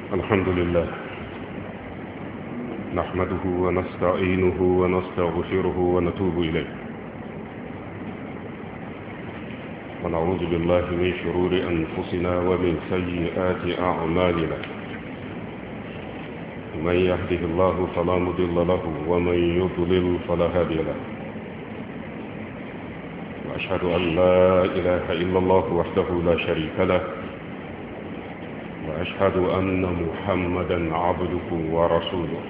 الحمد لله نحمده ونستعينه ونستغفره ونتوب إليه ونعوذ بالله من شرور أنفسنا ومن سيئات أعمالنا من يهده الله فلا مضل له ومن يضلل فلا هادي له وأشهد أن لا إله إلا الله وحده لا شريك له وأشهد أن محمدا عبده ورسوله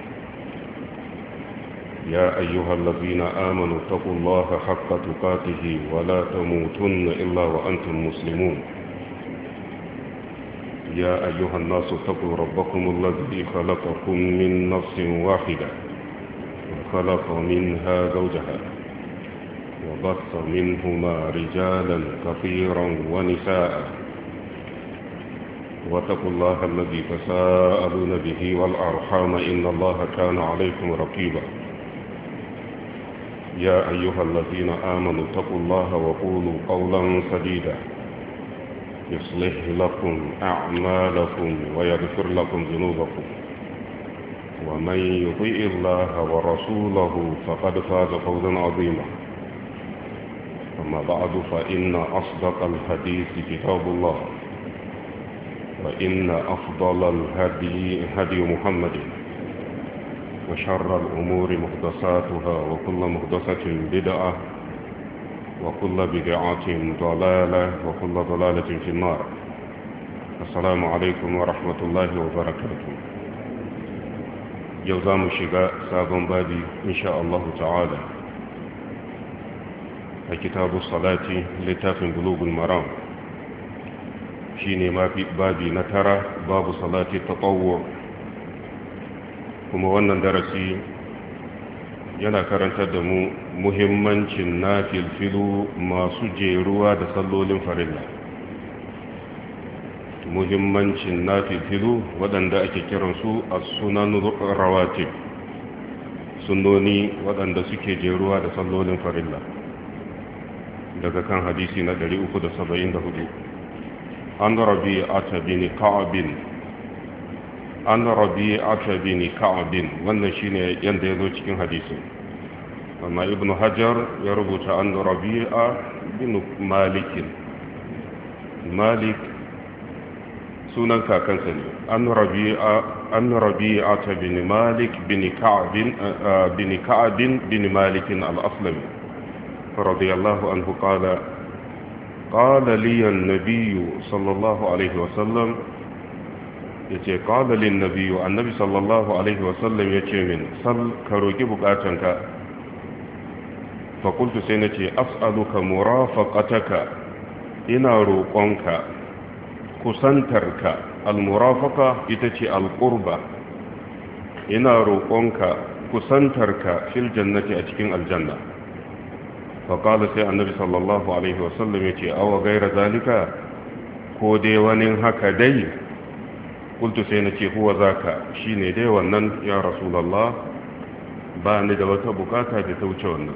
يا أيها الذين آمنوا اتقوا الله حق تقاته ولا تموتن إلا وأنتم مسلمون يا أيها الناس اتقوا ربكم الذي خلقكم من نفس واحدة وخلق منها زوجها وبث منهما رجالا كثيرا ونساء واتقوا الله الذي تساءلون به والأرحام إن الله كان عليكم رقيبا يا أيها الذين آمنوا اتقوا الله وقولوا قولا سديدا يصلح لكم أعمالكم ويغفر لكم ذنوبكم ومن يطيع الله ورسوله فقد فاز فوزا عظيما أما بعد فإن أصدق الحديث كتاب الله وإن أفضل الهدي هدي محمد وشر الأمور محدثاتها وكل محدثة بدعة وكل بدعة ضلالة وكل ضلالة في النار. السلام عليكم ورحمة الله وبركاته. يوزام الشقاء سابن بابي إن شاء الله تعالى كتاب الصلاة لتاف بلوغ المرام shine mafi babi na tara babu salati tatawwu kuma wannan darasi yana karantar da mu muhimmancin nafilfilu masu jeruwa da sallolin farilla muhimmancin nafilfilu waɗanda ake kiransu as-sunan rawatib sunnoni waɗanda suke jeruwa da sallolin farilla daga kan hadisi na 374 عن ربيعة بن كعب wannan shine yanda yazo cikin hadisi amma ibnu hajar ya rubuta an rabi'a bin malik sunan kakansa ne an rabi'a bin malik bin ka'b bin malik al-aslami radiyallahu anhu qala قال لي النبي صلى الله عليه وسلم قال لي النبي صلى الله عليه وسلم من صل كروكي بقاتنك فقلت سينتي أسألك مرافقتك إنا روقنك كسنترك المرافقة إتتي القربة إنا روقنك كسنترك في الجنة أتكين الجنة فقال سي النبي صلى الله عليه وسلم أو غير ذلك كودي ونن هكا دي قلت سينتي هو ذاك شيني دي ونن يا رسول الله باني دوتا بكاتا بتوچ ونن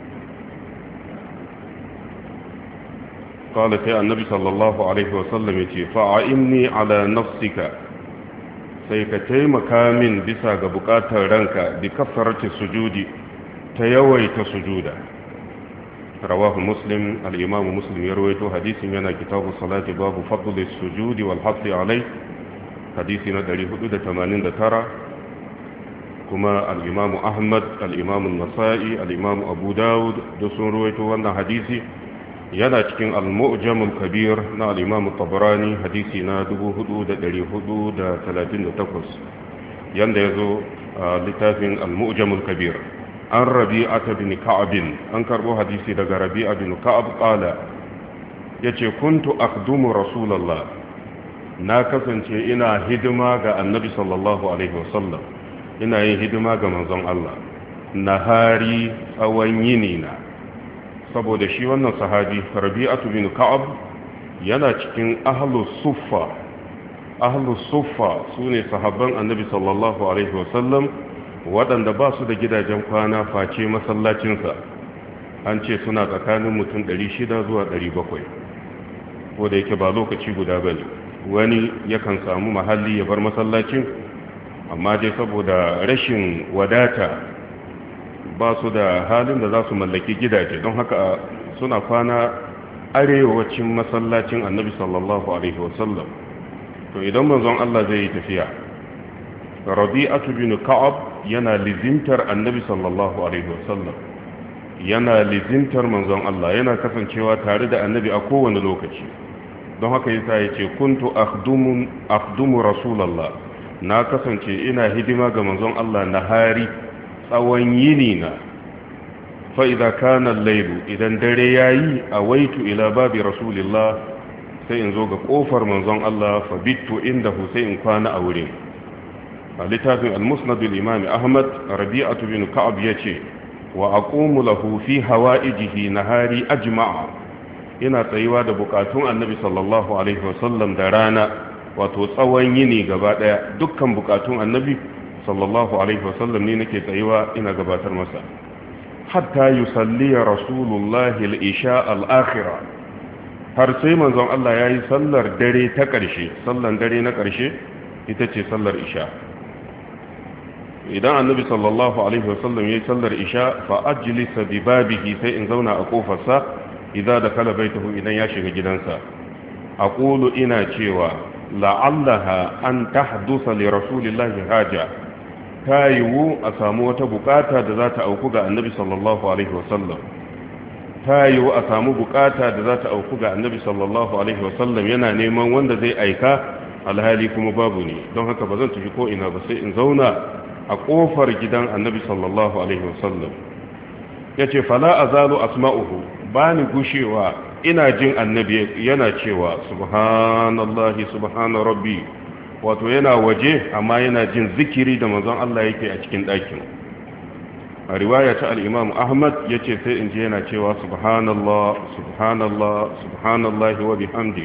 قال سي النبي صلى الله عليه وسلم فأعني على نفسك سيكتي مكامن بسا بكاتا رنك بكثرة السجود تيويت سجودا رواه مسلم الإمام مسلم يرويته حديث من كتاب الصلاة باب فضل السجود والحث عليه حديثنا دليل حدود 89 كما الإمام أحمد الإمام النسائي الإمام أبو داود دسون رويته وانا حديثي yana cikin al-mu'jam al-kabir na al-imam at-tabarani hadisi na 4438 yanda yazo littafin al-mu'jam al-kabir an rabi'ata bin ka'ab an karbo hadisi daga rabi'a bin ka'ab qala yace kuntu akhdumu rasulullah na kasance ina hidima ga annabi sallallahu alaihi wasallam ina yin hidima ga manzon Allah nahari tsawon yini na saboda shi wannan sahabi rabi'atu bin ka'ab yana cikin ahlus suffa sune sahabban annabi sallallahu alaihi wasallam waɗanda ba su da gidajen kwana face masallacinsa an ce suna tsakanin mutum 600 zuwa 700 ko da yake ba lokaci guda bane wani yakan samu mahalli ya bar masallacin, amma dai saboda rashin wadata ba su da halin da za su mallaki gidaje, don haka suna kwana arewacin masallacin annabi sallallahu alaihi wasallam. to idan manzon Allah zai yi tafiya, rabi'atu bin ka'ab yana lizintar annabi sallallahu alaihi wasallam, yana lizintar manzon Allah, yana kasancewa tare da annabi a kowane lokaci. don haka yasa yace kuntu akhdumu rasulullah, na kasance ina hidima ga manzon Allah nahari tsawon yini na. fa idza kana al-layl, idan dare yayi awaitu ila babi rasulillah, sai in zo ga kofar manzon Allah fa bittu indahu, sai in kwana a wurin. a littafin al-musnad al-imam ahmad, rabi'atu bin ka'ab yace wa aqumu lahu fi hawaijihi nahari ajma'a, ina tsayuwa da bukatun annabi sallallahu alaihi wasallam da rana, wato tsawon yini gaba daya dukkan bukatun annabi sallallahu alaihi wasallam ne nake tsayuwa ina gabatar masa. hatta yusalli rasulullahi al-isha al-akhirah, har sai manzon Allah yayi sallar dare ta ƙarshe. sallar dare na ƙarshe ita ce sallar isha. idan annabi sallallahu alaihi wasallam yayi sallar isha fa ajlisa bi babihi, sai in zauna a kofarsa idan da kala baitahu, idan ya shiga gidansa. aqulu, ina cewa la'allaha an tahdusa li rasulillahi haja, ta yiwu a samu wata bukata da za ta auku ga annabi sallallahu alaihi wasallam, ta yiwu a samu bukata da za ta auku ga annabi sallallahu alaihi wasallam, yana neman wanda zai aika alhali kuma babu ne. don haka ba zan tafi ko ina ba, sai in zauna a kofar gidan annabi sallallahu alaihi wasallam. yace fala azalu asma'uhu, bani gushewa ina jin annabi yana cewa subhanallahi subhana rabbi, wato yana waje amma yana jin zikiri da manzon Allah yake a cikin ɗakin. a riwaya ta al-imam ahmad yace sai in ji yana cewa subhanallah subhanallah subhanallahi wa bihamdi.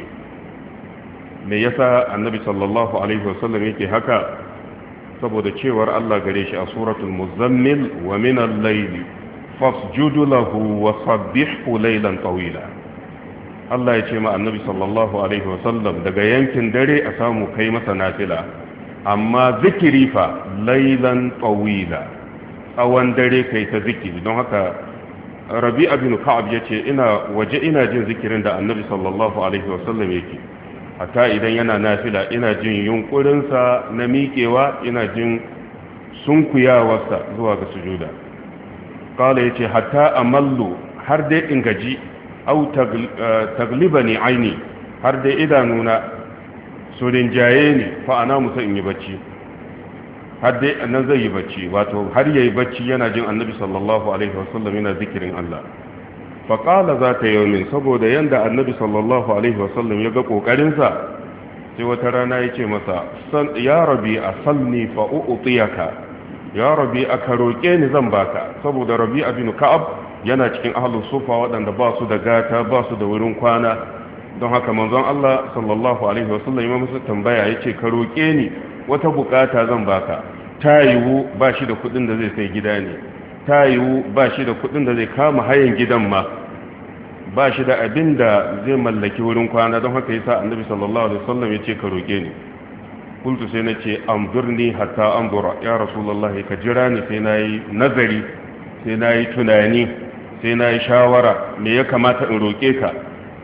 me yasa annabi sallallahu alaihi wasallam yake haka? saboda cewar Allah gare shi a suratul muzammil, wa min al-layli fasjudu lahu wa sabbihhu laylan tawila. Allah ya ce ma annabi sallallahu alaihi wasallam, daga yankin dare a samu kai masa nafila, amma zikiri fa laylan tawila, tsawon dare kai ta zikiri. don haka rabi'a bin ka'ab yace ina waje ina jin zikirin da annabi sallallahu alaihi wasallam yake, hatta idan yana nafila ina jin yunkurinsa na miƙewa, ina jin sunkuyawarsa zuwa ga sujuda. kala yace hatta amallu, har dai in gaji, au taglibani aini, har dai idanuna su rinjaye ne, fa ana musa in yi bacci, har dai nan zai yi bacci, wato har yayi bacci yana jin annabi sallallahu alaihi wasallam yana zikirin Allah. faƙala za ta yaumin, saboda yanda annabi sallallahu alaihi wasallam ya ga ƙoƙarinsa, sai wata rana ya ce masa ya rabi a salni fa'u'utiyaka, ya rabi a ka roƙe ni zan baka. saboda rabi abin ka'ab yana cikin ahlus sufa waɗanda ba su da gata, ba su da wurin kwana. don haka manzon Allah sallallahu alaihi wasallam ya masa tambaya, ya ce ka roƙe ni wata bukata zan baka. ta yiwu ba shi da kuɗin da zai sai gida ne, ta yiwu ba shi da kuɗin da zai kama hayan gidan ma, ba shi da abin da zai mallaki wurin kwana. don haka yasa annabi sallallahu alaihi wasallam ya ce ka roƙe ni. kultu sai na ce anzurni hatta anzura, ya rasulullahi ka jira ni sai nayi nazari, sai nayi tunani, sai nayi shawara me ya kamata in roƙe ka.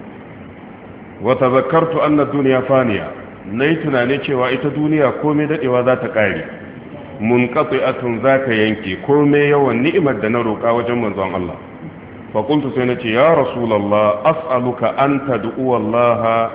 wa tazakkartu anna ad-dunya faniya, nayi tunani cewa ita duniya komai dadewa za ta kare, munqati'atun za ta yanke, komai yawan ni'imar da na roƙa wajen manzon Allah. fa qultu sai na ce ya rasulullah as'aluka an tad'u Allah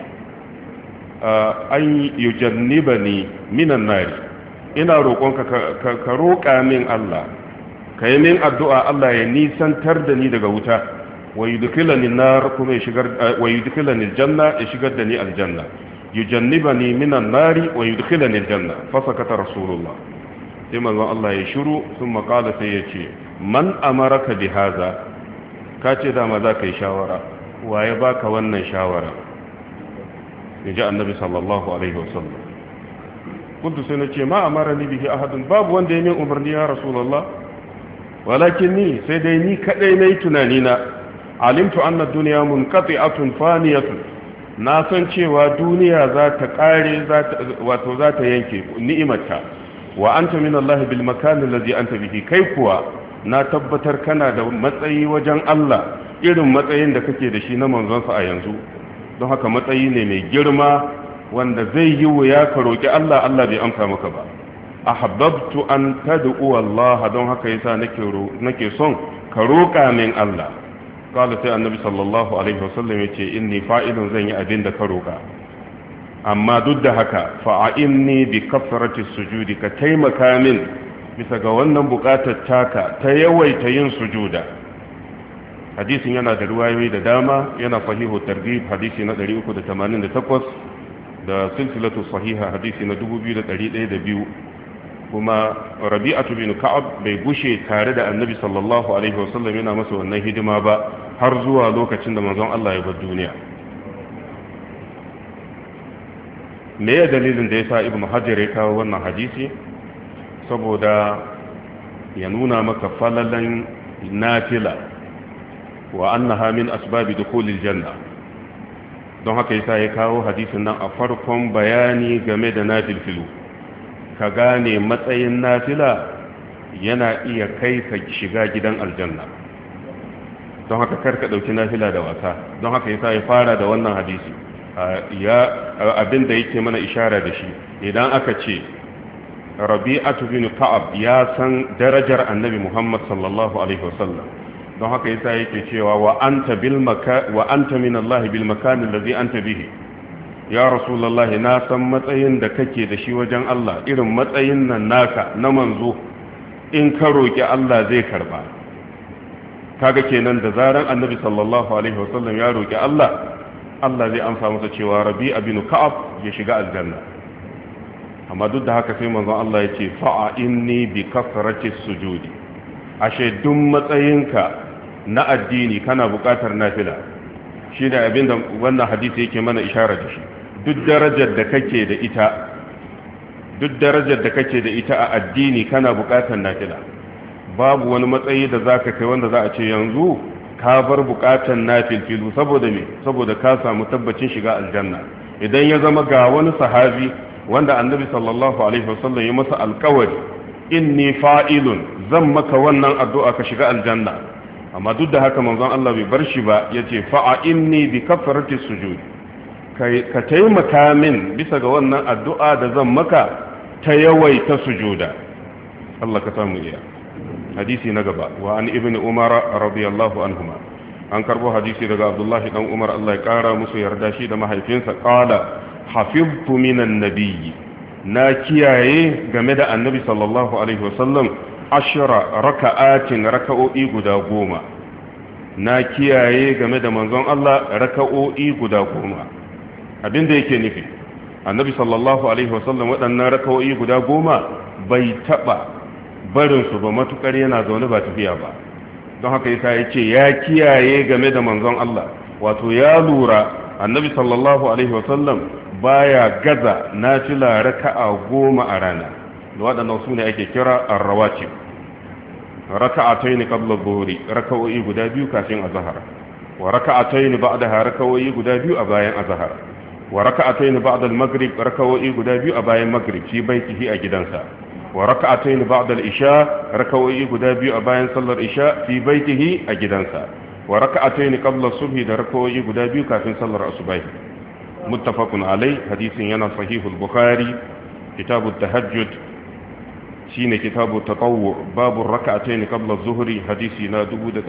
an yujannibani minan nari, ina roƙonka ka roƙa min Allah, ka yi min addu'a Allah ya nisantar da ni daga wuta, wa yudkhilani nar, kuma ya shigar, wa yudkhilani aljanna, ya shigar da ni aljanna. yujannibani minan nari wa yudkhilani aljanna. fa sakata rasulullah, sai manzon Allah ya shiru, sun qala sai ya ce man amaraka bi hadha, ka ce dama za ka yi shawara, waye baka wannan shawara? ya ji annabi sallallahu alaihi wasallam. kuntu sai na ce ma amara ni bihi ahadun, babu wanda ya min umarni ya rasulullah, walakin ni, sai dai ni kadai nayi tunani na. alimtu anna dunya munqati'atun faniyatun, na san cewa duniya za ta kare wato za ta yanke ni'imarta wa anta min Allah bil makan allazi anta bihi kai kuwa na tabbatar kana da matsayi wajen Allah irin matsayin da kake da shi na manzonsa a yanzu don haka matsayi ne mai girma wanda zai yi wuya ka roki Allah Allah bai amsa maka ba ahabbtu an tad'u Allah don haka yasa nake son ka roka min Allah kala sai annabi sallallahu alaihi wasallam yace inni fa'ilun zan yi abin da ka roka amma duk da haka fa'inni bi kasrati sujudi ka taimaka min bisa ga wannan bukatar taka ta yawaita yin sujuda hadisin yana da riwayoyi da dama yana sahihu targhib hadisi na 388 da silsilatu sahiha hadisi na 2102 kuma rabi'atu bin ka'ab bai gushe tare da annabi sallallahu alaihi wasallam yana masa wannan hidima ba har zuwa lokacin da manzon Allah ya bar duniya me ya dalilin da yasa ibnu hajar ya kawo wannan hadisi saboda ya nuna maka falalan nafila wa annaha min asbabi dukhulil janna don haka yasa ya kawo hadisin nan a farkon bayani game da nafilfilu ka gane matsayin nafila yana iya kai ka shiga gidan aljanna don haka karka dauki nafila da wasa don haka yasa ya fara da wannan hadisi abin da yake mana ishara da shi idan aka ce rabi'atu bin ka'ab ya san darajar annabi muhammad sallallahu alaihi wasallam don haka yasa yake cewa wa anta min allahi bil makan allazi anta bihi ya rasulullahi na san matsayin da kake da shi wajen Allah irin matsayin nan naka na manzo in ka roki Allah zai karba kaga kenan da zaran annabi sallallahu alaihi wasallam ya roki Allah zai amsa masa cewa rabi'a bin ka'ab ya shiga aljanna amma duk da haka sai manzon Allah ya ce fa'a inni bi kasrati sujudi ashe duk matsayinka na addini kana buƙatar nafila shi da abinda wannan hadisi yake mana isharar da shi duk darajar da kake da ita a addini kana buƙatar nafila babu wani matsayi da zaka kai wanda za a ce yanzu ka bar buƙatar nafilfilu saboda me saboda ka samu tabbacin shiga aljanna idan ya zama ga wani sahabi wanda annabi sallallahu alaihi wasallam ya masa alƙawari inni fa'ilun zan maka wannan addu'a ka shiga aljanna amma duk da haka manzon Allah bai bar shi ba yace fa'a inni bi kafarati sujud ka taimaka min bisa ga wannan addu'a da zan maka ta yawaita sujuda Allah ka samu iya hadisi na gaba wa an ibn umar radiyallahu anhuma an karbo hadisi daga abdullahi dan umar Allah ya kara musu yarda shi da mahaifinsa qala hafiztu minan nabiyyi na kiyaye game da annabi sallallahu alaihi wasallam 10 raka'atin raka'o'i guda 10 na kiyaye game da manzon Allah raka'o'i guda 10 abinda yake nufi annabi sallallahu alaihi wasallam waɗannan raka'o'i guda 10 bai taba barin su ba matukar yana zaune ba tafiya ba don haka yasa yace ya kiyaye game da manzon Allah wato ya lura annabi sallallahu alaihi wasallam baya gaza nafila raka'a 10 a rana da waɗannan su ne ake kira ar-rawatib raka'atayn qabla adh-dhuhri raka'o'i guda biyu kafin azhar wa raka'atayn ba'daha raka'o'i guda biyu a bayan azhar wa raka'atayn ba'da al-maghrib raka'o'i guda biyu a bayan maghrib fi baitihi a gidansa wa raka'atayn ba'da al-isha raka'o'i guda biyu a bayan sallar isha fi baitihi a gidansa wa raka'atayn qabla subhi da raka'o'i guda biyu kafin sallar asubahi muttafaqun alai hadisin yana sahih al-bukhari kitab at-tahajjud shine kitab at-tatawwu babu raka'atayn qabla az-zuhri hadisi na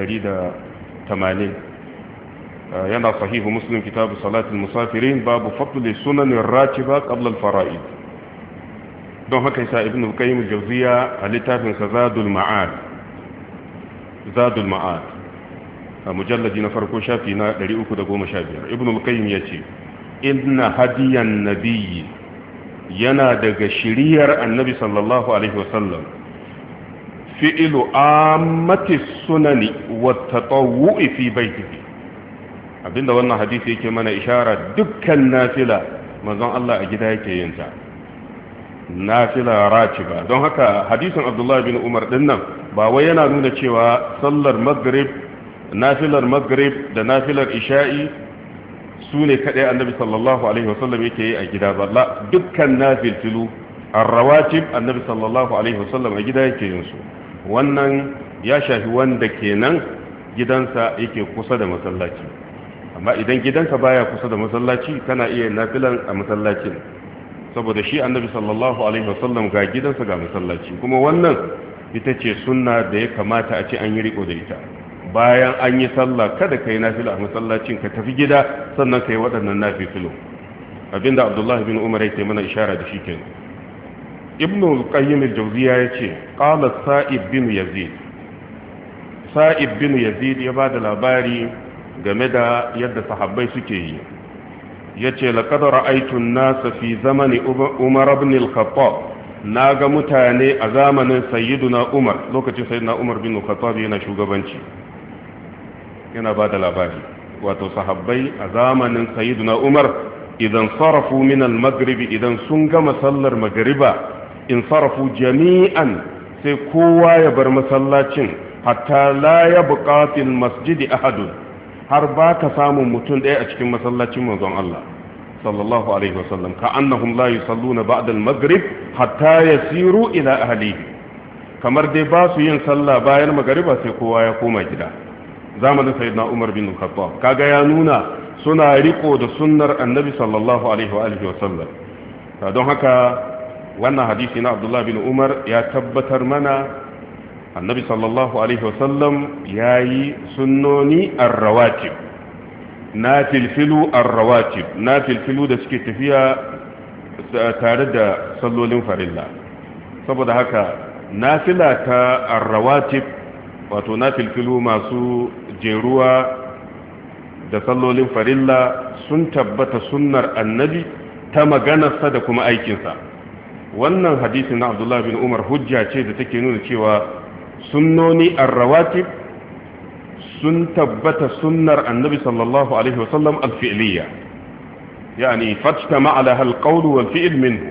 1180 yana sahih muslim kitab salat al-musafirin babu fadl sunan ar-ratiba qabla al-fara'id don haka yasa ibn al-qayyim al-jawziya a littafin zadul ma'ad a mujalladi na farko shafi na 315 ibn al-qayyim yace inna hadiyan nabiyyi yana daga shiriyar annabi sallallahu alaihi wasallam fi'lu ammati sunani wa tatawwu'i fi baitihi abinda wannan hadisi yake mana ishara dukkan nafila manzon Allah a gida yake yin ta nafila ratiba don haka hadisin Abdullah bin Umar dinnan ba wai yana nuna cewa sallar maghrib nafilar maghrib da nafilar isha'i su ne kadai annabi sallallahu alaihi wasallam yake yi a gida ba la dukkan nafilfilu ar-rawatib annabi sallallahu alaihi wasallam a gida yake yin su wannan ya shafi wanda kenan gidansa yake kusa da masallaci amma idan gidanka baya kusa da masallaci kana iya nafilan a masallacin saboda shi annabi sallallahu alaihi wasallam ga gidansa ga masallaci kuma wannan ita ce sunna da ya kamata a ce an yi riko da ita bayan an yi sallah kada kai nafila a masallacin ka tafi gida sannan kai waɗannan nafilu abinda abdullahi bin umar yake mana ishara da shi kenan ibnu al-qayyim al-jawziya yace qala sa'ib bin yazid sa'ib bin yazid ya bada labari game da yadda sahabbai suke yi yace laqad ra'aytu an-nasa fi zamani umar ibn al-khattab naga mutane a zamanin sayyiduna umar lokacin sayyiduna umar bin al-khattab yana shugabanci yana bada labari wato sahabbai a zamanin sayyiduna umar idan sarafu min al-maghrib idan sun gama sallar magriba in sarafu jami'an sai kowa ya bar masallacin hatta la yabqa fil masjidi ahadun har ba ka samun mutum ɗaya a cikin masallacin manzon Allah sallallahu alaihi wasallam ka annahum la yusalluna ba'da al-maghrib hatta yasiru ila ahlihi kamar dai ba su yin sallah bayan magriba sai kowa ya koma gida zamanin sayyidina Umar bin Khattab kaga ya nuna suna riko da sunnar annabi sallallahu alaihi wa alihi wasallam don haka wannan hadisi na Abdullah bin Umar ya tabbatar mana annabi sallallahu alaihi wasallam ya yi sunnoni arrawatib na filfilu arrawatib na filfilu da suke tafiya tare da sallolin farilla saboda haka nafila ta arrawatib wato na filfilu masu jeruwa da sallolin farilla sun tabbata sunnar annabi ta maganarsa da kuma aikinsa wannan hadisi na Abdullah bin Umar hujja ce da take nuna cewa sunnoni arrawatib sun tabbata sunnar annabi sallallahu alaihi wasallam alfi'liya yani fatama ala alqawl wal fi'l minhu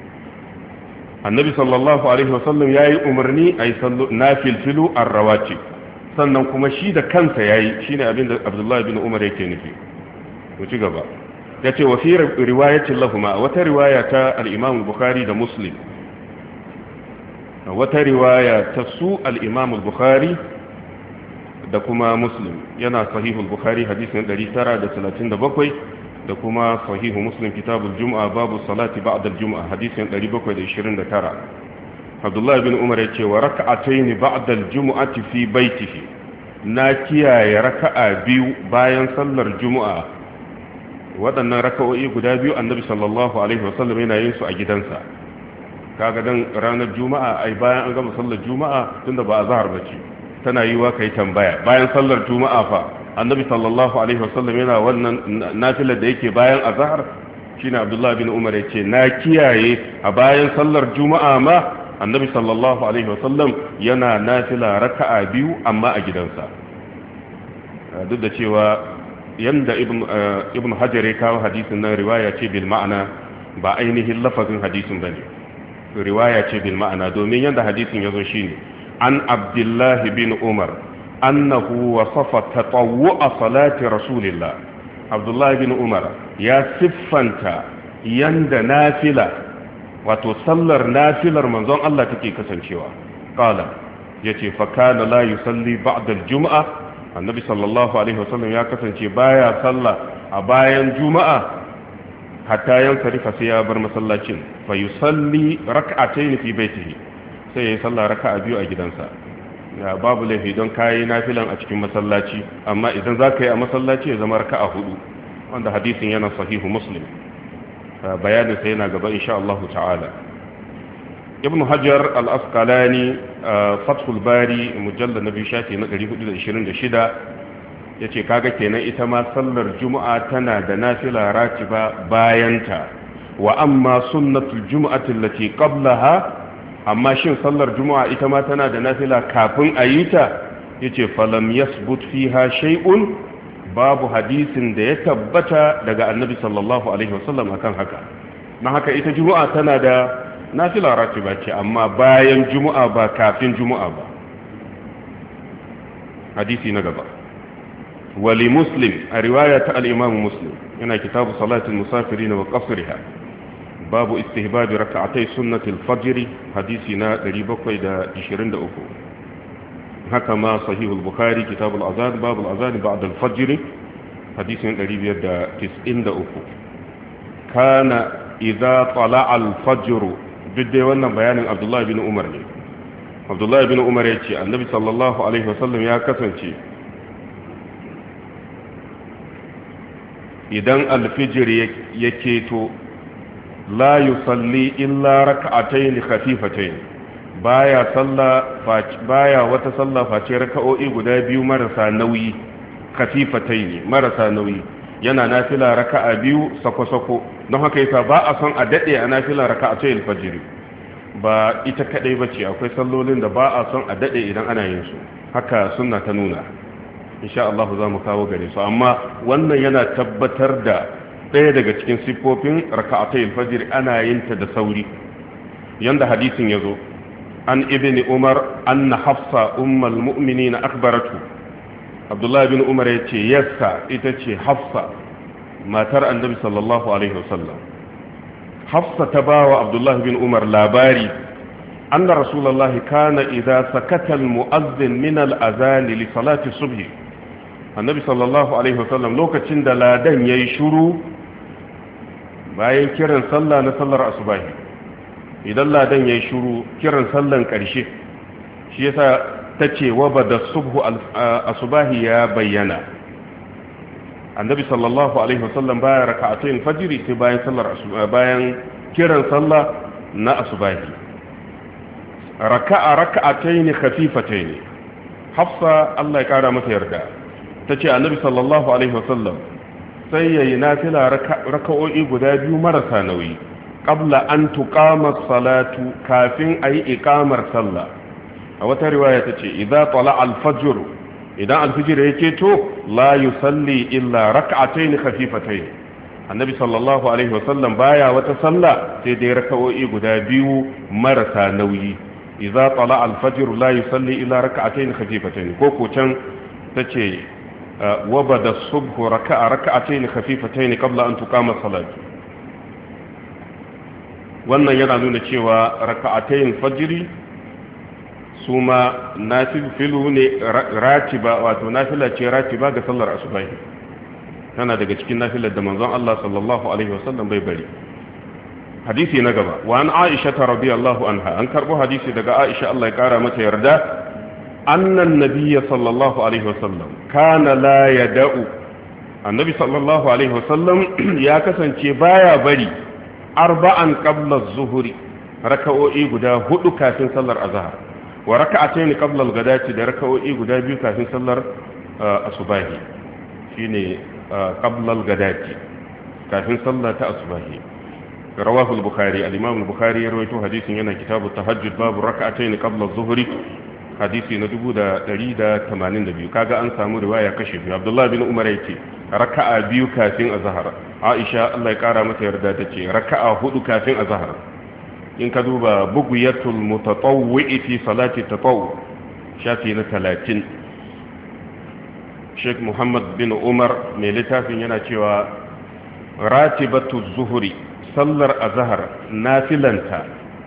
annabi sallallahu alaihi wasallam yayi umarni ay sallu nafilfilu arrawatib sannan kuma shi da kansa yayi shine abin da Abdullah bin Umar yake nufi mu ci gaba yace wa fi riwayatin lahumma wata riwaya ta al-Imam al-Bukhari da Muslim wata riwaya ta su al-Imam al-Bukhari da kuma Muslim yana sahihul Bukhari hadisin 937 da kuma sahihu Muslim kitabul Jum'a babu salati ba'da al-Jum'a hadisin 729 Abdullah bin Umar yace wa rak'atayn ba'da al-Jum'ati fi baitihi na kiyaye raka'a biyu bayan sallar Jumu'a waɗannan raka'o'i guda biyu annabi sallallahu alaihi wasallam yana yin su a gidansa kaga dan ranar Juma'a ai bayan an gama sallar Juma'a tunda ba azhar bace tana yiwa kai tambaya bayan sallar Juma'a fa annabi sallallahu alaihi wasallam yana wannan nafilar da yake bayan azhar shine Abdullah bin Umar yace na kiyaye a bayan sallar Juma'a ma annabi sallallahu alaihi wasallam yana nafila raka'a biyu amma a gidansa duk da cewa yanda ibn hajar ya kawo hadisin nan riwaya ce bil ma'ana ba ainihin lafazin hadisin bane riwaya ce bil ma'ana domin yanda hadisin yazo shine an abdullahi bin umar annahu wasafa tatawwu'a salati rasulillah abdullahi bin umar ya siffanta yanda nafila wato sallar nafilar manzon Allah take kasancewa qala yace fa kana la yusalli ba'da al-jum'a annabi sallallahu alaihi wasallam ya kasance baya salla a bayan juma'a hatta yansarifa sai ya bar masallacin fa yusalli rak'atayn fi baitihi sai ya salla raka'a biyu a gidansa ya babu laifi don kai nafilan a cikin masallaci amma idan zaka yi a masallaci ya zama raka'a hudu wanda hadisin yana sahihu muslim bayanin sai yana gaba insha Allah ta'ala ibn hajar al-asqalani fathul bari mujallad nabi shafi na 426 yace kaga kenan ita ma sallar juma'a tana da nafila ratiba bayanta wa amma sunnatul jum'ati allati qablaha amma shin sallar juma'a ita ma tana da nafila kafin ayita yace falam yasbut fiha shay'un babu hadisin da ya tabbata daga annabi sallallahu alaihi wasallam akan haka na haka ita juma'a tana da nafila ratiba ce amma bayan juma'a ba kafin juma'a ba hadisi na gaba wali muslim a riwaya ta al-imam muslim yana kitabu salatul musafirin wa qasriha babu istihbab rak'atay sunnatul fajr hadisi na 723 haka ma sahihul bukhari kitabul azan babul azan ba'da al-fajr hadisi na 593 kana idza tala'a al-fajr duk dai wannan bayanin abdullahi bin umar ne abdullahi bin umar ya ce annabi sallallahu alaihi wasallam ya kasance idan alfijir ya keto la yusalli illa rak'atayn khafifatayn baya wata salla face raka'o'i guda biyu marasa nauyi khafifatayn marasa nauyi yana nafila raka'a biyu sako-sako don haka yasa ba a son a dade a nafila raka'atayn fajr ba ita kadai bace akwai sallolin da ba a son a dade idan ana yin su haka sunna ta nuna insha Allah za mu kawo gare su amma wannan yana tabbatar da ɗaya daga cikin siffofin raka'atayil fajr ana yin ta da sauri yanda hadisin yazo an ibni umar anna hafsa ummul mu'minin akhbaratu abdullahi bin umar yace yassa ita ce hafsa matar annabi sallallahu alaihi wasallam hafsa ta bawa abdullahi bin umar labari anna rasulullahi kana idza sakata al-mu'adhdhin min al-adhan li salati subh annabi sallallahu alaihi wasallam lokacin da ladan yayi shiru bayan kiran sallah na sallar asubahi idan ladan yayi shiru kiran sallan karshe shi yasa tace wa bada subhu asubahi ya bayyana annabi sallallahu alaihi wasallam bayan rak'atayn fajr sai bayan sallar bayan kiran sallah na asubahi rak'atayn khafifatayn hafsa Allah ya kara mata yarda tace annabi sallallahu alaihi wasallam sai yayi nafila raka'o'i guda biyu marasa nauyi qabla an tuqama salatu kafin ayi iqamar sallah a wata riwaya tace idza tala'a al-fajr idan al-fajr yake to la yusalli illa rak'atayn khafifatayn annabi sallallahu alaihi wasallam baya wata sallah sai dai raka'o'i guda biyu marasa nauyi idza tala'a al-fajr la yusalli illa rak'atayn khafifatayn ko can tace وبدا الصبح ركعتين خفيفتين قبل أن تقام الصلاة wannan yana nuna cewa raka'atayn fajri suma nafilu ne ratiba wato nafila ce ratiba ga sallar asubahi tana daga cikin nafilar da manzon Allah sallallahu alaihi wasallam bai bari hadisi na gaba wa an Aisha radhiyallahu anha an karbo hadisi daga Aisha Allah ya kara mata yarda أن النبي صلى الله عليه وسلم كان لا يدعو النبي صلى الله عليه وسلم يا كسن بايا بري أربعا قبل الظهر ركعوئي قدا هدو كافين صلى الأزهر وركعتين قبل الغداة دا ركعوئي قدا بيو كافين صلى الصباحي شيني قبل الغداة كافين صلى الصباحي رواه البخاري الإمام البخاري يرويته حديث هنا كتاب التهجد باب ركعتين قبل الظهر hadisi na 1182 kaga an samu riwaya kashe biyu abdullahi bin umar yake raka'a biyu kafin azhar aisha Allah ya kara mata yarda tace raka'a hudu kafin azhar in ka duba bughyatul mutatawwi fi salati tatawwu shafi na 30 Sheikh Muhammad bin Umar mai littafin yana cewa ratibatu zuhri sallar azhar nafilanta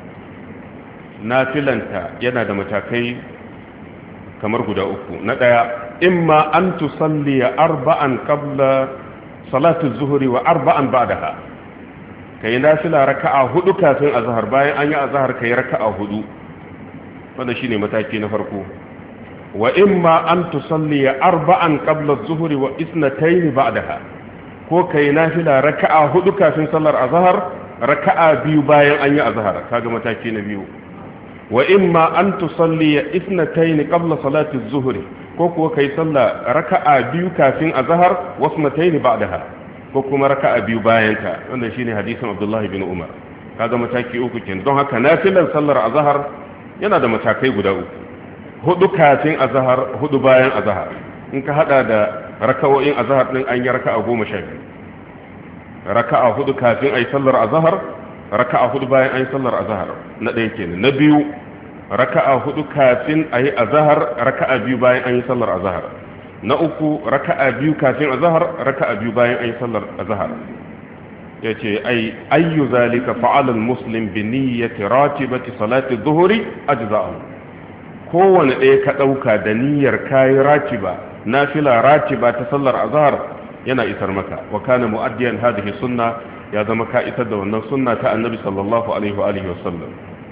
yana da matakai kamar guda uku na daya imma an tusalli arba'an qabla salatu zuhri wa arba'an ba'daha kai nafila raka'a hudu kafin azhar bayan an yi azhar kai raka'a hudu wanda shine mataki na farko wa imma an tusalli arba'an qabla zuhri wa isnatayn ba'daha ko kai nafila raka'a hudu kafin sallar azhar raka'a biyu bayan an yi azhar kaga mataki na biyu wa imma an tusalli ithnatayn qabla salati az-zuhr ko kuwa kai salla raka'a biyu kafin azhar wa ithnatayn ba'daha ko kuma raka'a biyu bayan ta wannan shine hadisin Abdullah ibn Umar kaga mataki uku kenan don haka nafilan sallar azhar yana da matakai guda uku hudu kafin azhar hudu bayan azhar in ka hada da raka'o'in azhar din an yi raka'a 12 raka'a hudu kafin ayi sallar azhar raka'a hudu bayan an yi sallar azhar na ɗaya kenan na biyu raka'a hudu kafin ayi azhar raka'a biyu bayan an yi sallar azhar na uku raka'a biyu kafin azhar raka'a biyu bayan ayi sallar azhar yace ayyu zalika fa'ala al-muslim bi niyyati ratibati salati adh-dhuhri ajza'u kowanne ɗaya ka ɗauka da niyyar kayi ratiba nafila ratiba ta sallar azhar yana isar maka wa kana mu'addiyan hadhihi sunna ya zama ka isar da wannan sunna ta annabi sallallahu alaihi wa alihi wasallam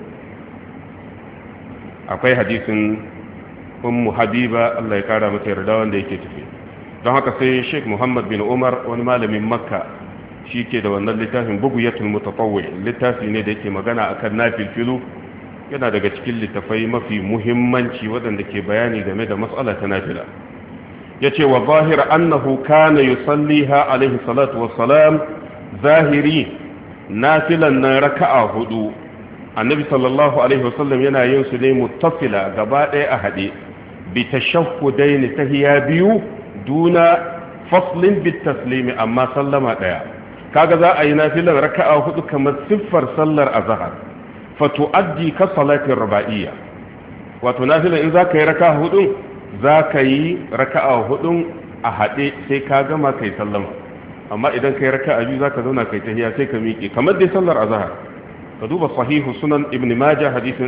akwai hadisin ummu habiba Allah ya kara mata yarda wanda yake tafi don haka sai Sheikh Muhammad bin Umar wani malamin Makka shi ke da wannan littafin bughyatul mutatawwi littafi ne da yake magana akan nafilfilu yana daga cikin littafai mafi muhimmanci waɗanda ke bayani game da mas'ala ta nafila yace wa zahir annahu kana yusalliha alaihi salatu wassalam zahiri nafilan nan raka'a hudu annabi sallallahu alaihi wasallam yana yin su ne muttasila gaba ɗaya a haɗe bi tashahhudain tahiyya biyu duna faslin bit taslimi amma sallama ɗaya kaga za a yi nafilan raka'a hudu kamar siffar sallar azhar fa tuaddi ka salatin ruba'iyya wato nafilan in zaka yi raka'a hudu zaka yi raka'a hudun a haɗe sai ka gama kai sallama amma idan kai raka'a biyu zaka zauna kai tahiyya sai ka miƙe kamar dai sallar azhar ka duba sahihu sunan ibn majah hadisin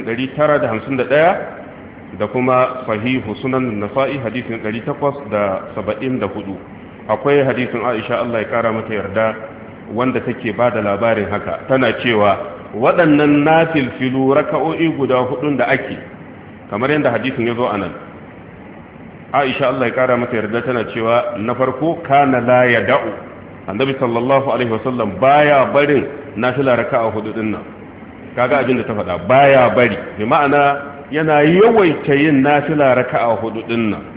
951 da kuma sahihu sunan nasa'i hadisin 874 akwai hadisin aisha Allah ya kara mata yarda wanda take bada labarin haka tana cewa waɗannan nafilfilu raka'o'i guda hudun da ake kamar yadda hadisin ya zo anan aisha Allah ya kara mata yarda tana cewa na farko kana la yada'u annabi sallallahu alaihi wasallam baya barin nafila raka'a hudu din nan kaga abin da ta faɗa baya bari bi ma'ana yana yawaita yin nafila raka'a hudu din nan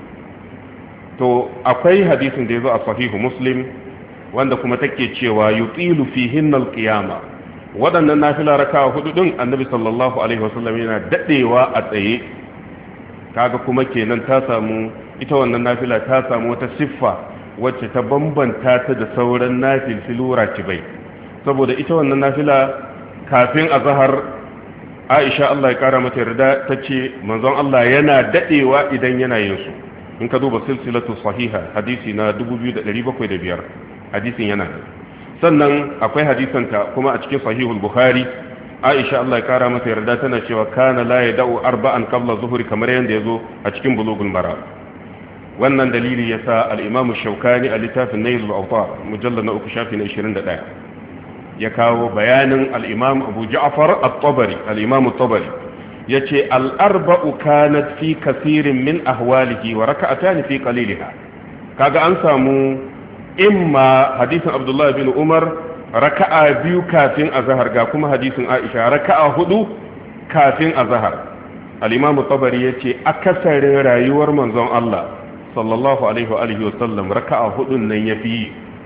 to akwai hadisin da yazo a sahihu muslim wanda kuma take cewa yutilu fihinna alqiyama wadannan nafila raka'a hudu din annabi sallallahu alaihi wasallam yana dadewa a tsaye kaga kuma kenan ta samu ita wannan nafila ta samu wata siffa wacce ta bambanta ta da sauran nafilfilu ratibai saboda ita wannan nafila kafin azhar Aisha Allah ya kara mata yarda tace manzon Allah yana dadewa idan yana yin su in ka duba silsilatu sahiha hadisi na 2705 hadisin yana sannan akwai hadisanta kuma a cikin sahihul bukhari Aisha Allah ya kara mata yarda tana cewa kana la yada'u arba'an qabla zuhri kamar yanda yazo a cikin bulugul mara wannan dalili yasa al-imam shaukani a littafin nailul awtar mujallad na 3 shafi na 21 ya kawo bayanin al-imam abu ja'far at-tabari al-imam at-tabari yace al-arba'u kanat fi kaseerin min ahwalihi wa rak'atan fi qaliliha kaga an samu imma hadisin abdullah bin umar raka'a biyu kafin azhar ga kuma hadisin aisha raka'a hudu kafin azhar al-imam at-tabari yace akasarin rayuwar manzon Allah sallallahu alaihi wa alihi wa sallam raka'a hudun nan yafi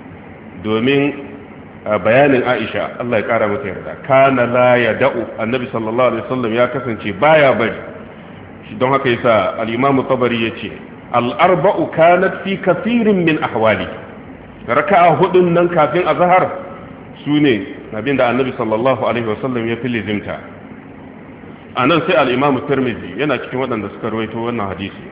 domin bayanin Aisha Allah ya kara mata yarda kana la yada'u annabi sallallahu alaihi wasallam ya kasance baya bari don haka yasa al-imam tabari yace al-arba'u kanat fi kathirin min ahwali raka'a hudun nan kafin azhar sune abinda annabi sallallahu alaihi wasallam ya filizimta anan sai al-imam tirmidhi yana cikin waɗanda suka rawaito wannan hadisi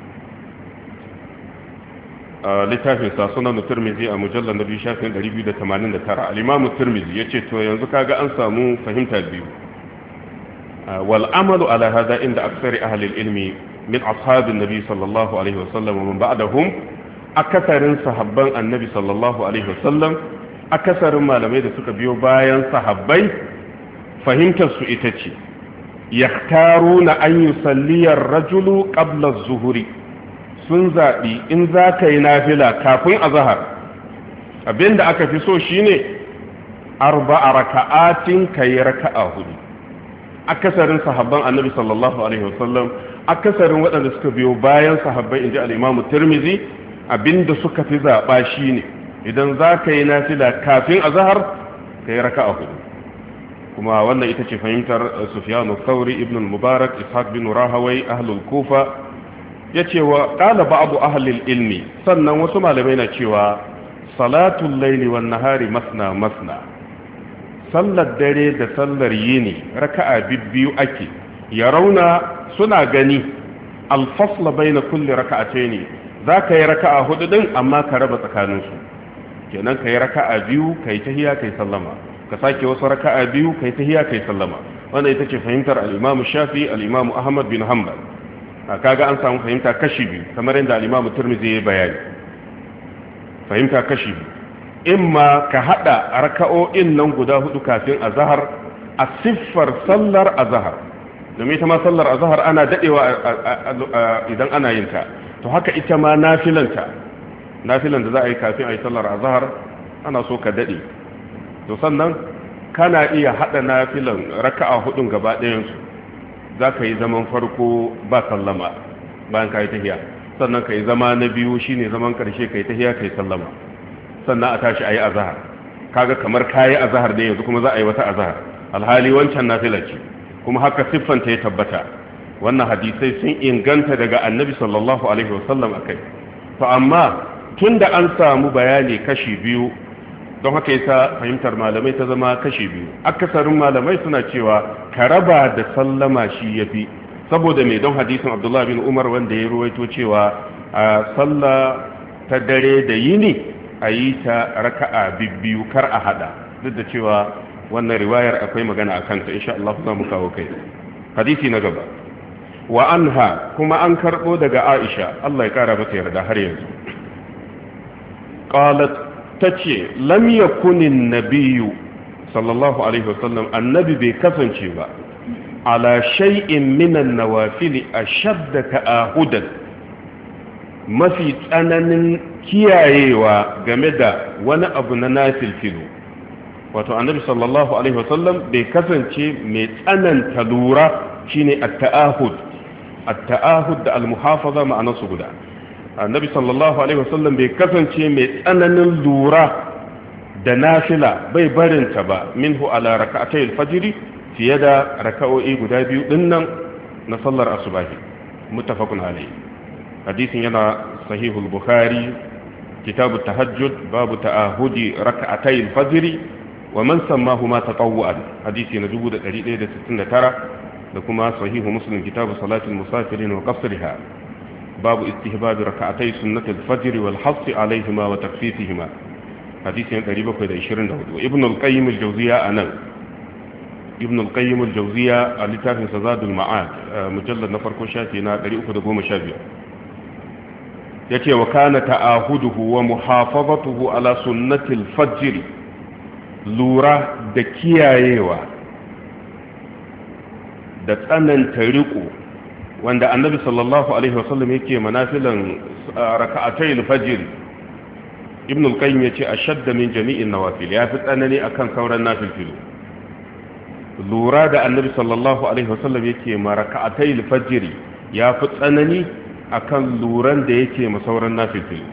littafin sa sunan Tirmidhi a mujallal na 2 shafin 289 al-Imam Tirmidhi yace to yanzu kaga an samu fahimta biyu wal amalu ala hada inda aksari ahli al-ilmi min ashabin nabi sallallahu alaihi wasallam wa man ba'dahum akasarin sahabban annabi sallallahu alaihi wasallam akasarin malamai da suka biyo bayan sahabbai fahimtar su ita ce yaktaruna an yusalliya ar-rajulu qabla az-zuhri sun zaɓi in za ka yi nafila kafin azahar abinda aka fi so shine arba'a raka'atin ka yi raka'a hudu akasarin sahabban annabi sallallahu alaihi wasallam akasarin waɗanda suka biyo bayan sahabbai inji al-imamu tirmizi abinda suka fi zaɓa shine idan za ka yi nafila kafin azahar ka yi raka'a hudu kuma wannan ita ce fahimtar sufyanu thawri ibn al-mubarak ishaq bin rahawai ahlul kufa ya ce wa ƙala ba'abu ahalil ilmi sannan wasu malamai na cewa salatun laili wan nahari masna masna sallar dare da sallar yini raka'a bibbiyu ake ya rauna suna gani alfasla baina kulli raka'ataini za ka yi raka'a hudu din amma ka raba tsakaninsu kenan ka yi raka'a biyu ka yi tahiya ka yi sallama ka sake wasu raka'a biyu ka yi tahiya ka yi sallama wannan ita ce fahimtar al-Imam Shafi al-Imam Ahmad bin Hanbal kaga an samu fahimta kashi biyu kamar yadda al-Imam Tirmidhi ya bayani fahimta kashi biyu imma ka hada raka'o'in nan guda hudu kafin azhar a siffar sallar azhar domin ita ma sallar azhar ana dadewa idan ana yin ta to haka ita ma nafilan da za a yi kafin a yi sallar azhar ana so ka dade to sannan kana iya hada nafilan raka'a hudun gaba ɗayan su zaka yi zaman farko ba sallama bayan ka yi tahiya sannan ka yi zama na biyu shine zaman karshe ka yi tahiya ka yi sallama sannan a tashi a yi azhar kaga kamar kayi azhar ne yanzu kuma za a yi wata azhar alhali wancan nafila ce kuma haka siffanta ya tabbata wannan hadisai sun inganta daga annabi sallallahu alaihi wasallam akai to amma tunda an samu bayani kashi biyu don haka yasa fahimtar malamai ta zama kashi biyu akasarin malamai suna cewa ka raba da sallama shi yafi saboda me don hadisin Abdullah bin Umar wanda ya ruwaito cewa a sallah ta dare da yini a yi ta raka'a bibbiyu kar a hada duk da cewa wannan riwayar akwai magana a kanta insha Allah za mu kawo kai hadisi na gaba wa anha kuma an karbo daga Aisha Allah ya kara mata yarda har yanzu qalat tace lam yakunin nabiyyu sallallahu alaihi wasallam annabi bai kasance ba ala shay'in min an-nawafil ashadda ta'ahudan mafi tsananin kiyayewa game da wani abu na nafilfilu wato annabi sallallahu alaihi wasallam bai kasance mai tsananta lura shine at-ta'ahud da al-muhafaza ma'anarsu guda annabi sallallahu alaihi wasallam bai kasance mai tsananin lura da nafila bai barinta ba minhu ala rak'atay al-fajr fiye da raka'o'i guda biyu dinnan na sallar asubahi muttafaqun alayhi hadisin yana sahihul bukhari kitabut tahajjud babu ta'ahudi rak'atay al-fajr wa man sammahuma tatawwu'an hadisi na 1169 da kuma sahihu muslim kitabu salatul musafirin wa qasriha babu istihbab rak'atay sunnat al-fajr wal hass alayhima wa takfifihima hadisi na 724 ibn al-qayyim al-jawziyya anan ibn al-qayyim al-jawziyya a littafin zadul ma'ad mujallad na farko shafi na 315 yace wa kana ta'ahuduhu wa muhafazatuhu ala sunnati al-fajr lura da kiyayewa da tsananta riko wanda annabi sallallahu alaihi wasallam yake manafilan raka'atay al-fajr ibn al-qayyim yace ashadda min jami'in nawafil yafi tsanani akan sauran nafilfilu lura da annabi sallallahu alaihi wasallam yake ma raka'atay al-fajr yafi tsanani akan luran da yake ma sauran nafilfilu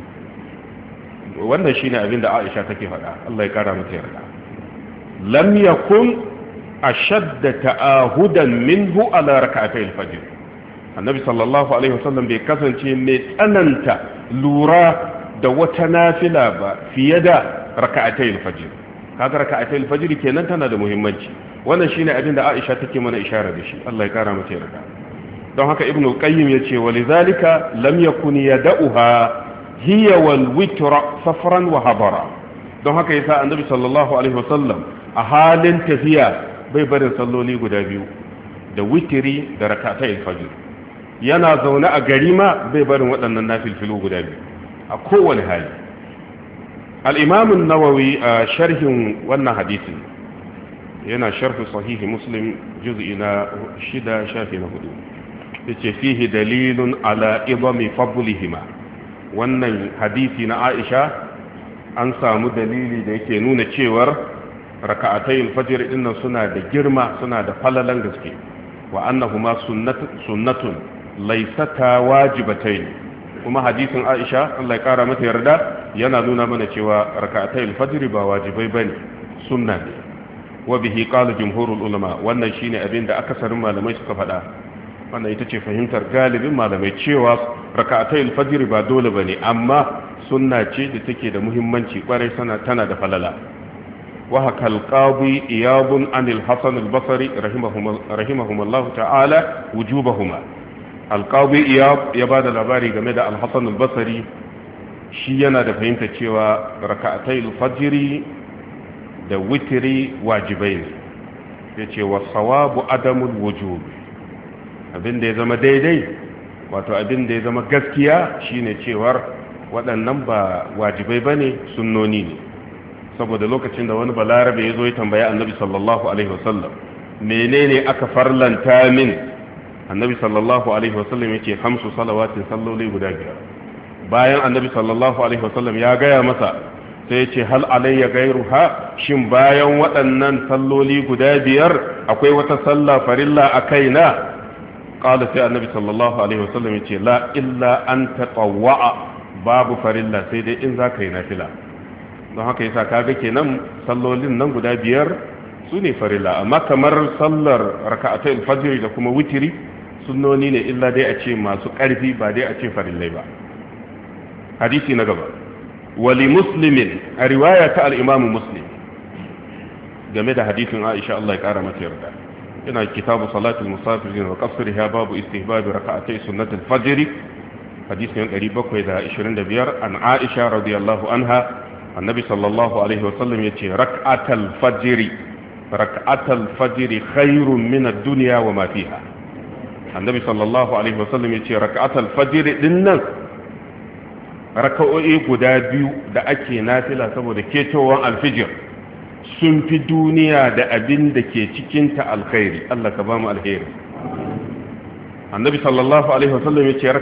wannan shine abin da Aisha take faɗa Allah ya kara mata yarda lam yakun ashadda ta'ahudan minhu ala rak'atay al-fajr annabi sallallahu alaihi wasallam bai kasance mai tsananta lura da wata nafila ba fiye da rak'atay al-fajr kaga rak'atay al-fajr kenan tana da muhimmanci wannan shine abin da Aisha take mana isharar da shi Allah ya kara mata yarda don haka ibnu al-qayyim yace walizalika lam yakun yad'uha hiya wal witra safran wa habara don haka yasa annabi sallallahu alaihi wasallam a halin tafiya bai barin salloli guda biyu da witiri da rak'atay al-fajr yana zaune a gari ma bai barin waɗannan nafilfilu guda biyu a kowane hali al-imam an-nawawi a sharhin wannan hadisin yana sharh sahih muslim juz'i na 6 shafi na 4 yace fihi dalilun ala idami fadlihima wannan hadisi na Aisha an samu dalili da yake nuna cewar raka'atayil fajr dinnan suna da girma suna da falalan gaske wa annahuma sunnatun laysata wajibatayn kuma hadisin Aisha Allah ya kara mata yarda yana nuna mana cewa raka'atayil fajr ba wajibai bane sunna ne wa bihi qala jumhurul ulama wannan shine abin da akasarin malamai suka faɗa wannan ita ce fahimtar galibin malamai cewa raka'atayil fajr ba dole bane amma sunna ce da take da muhimmanci kwarai tana da falala wa hakal qadi iyad an al-hasan al-basri rahimahumullah ta'ala wujubahuma alqabi iyab ya bada labari game da al-hasan al-basri shi yana da fahimta cewa raka'atai al-fajr da witri wajibai ne yace wa sawabu adamul wujub abinda ya zama daidai wato abinda ya zama gaskiya shine cewar waɗannan ba wajibai bane sunnoni ne saboda lokacin da wani balarabe ya zo ya tambaya annabi sallallahu alaihi wasallam menene aka farlanta min annabi sallallahu alaihi wasallam ya ce 5 salawatin salloli guda biyar bayan annabi sallallahu alaihi wasallam ya gaya masa sai ya ce hal alayya gairuha shin bayan waɗannan salloli guda biyar akwai wata sallah farilla a kaina qala sai annabi sallallahu alaihi wasallam ya ce la illa an tatawwa babu farilla sai dai in zaka yi nafila don haka yasa kaga kenan sallolin nan guda biyar su ne farilla amma kamar sallar raka'atul fajr da kuma witri sunnoni ne illa dai a ce masu ƙarfi ba dai a ce farillai ba hadisi na gaba wali muslimin a riwaya ta al-imam muslim game da hadisin Aisha Allah ya kara mata yarda yana kitabu salatul musafirin wa qasriha babu istihbab raka'atay sunnatul fajr hadisin 725 an Aisha radiyallahu anha annabi sallallahu alaihi wasallam ya ce rak'atal fajiri khairun min ad-dunya wa ma fiha annabi sallallahu alaihi wasallam ya ce rak'atal fajiri dinnan raka'o'i guda biyu da ake nafila saboda ketowar alfijir sun fi duniya da abin da ke cikin ta alkhairi Allah ka ba mu alheri annabi sallallahu alaihi wasallam ya ce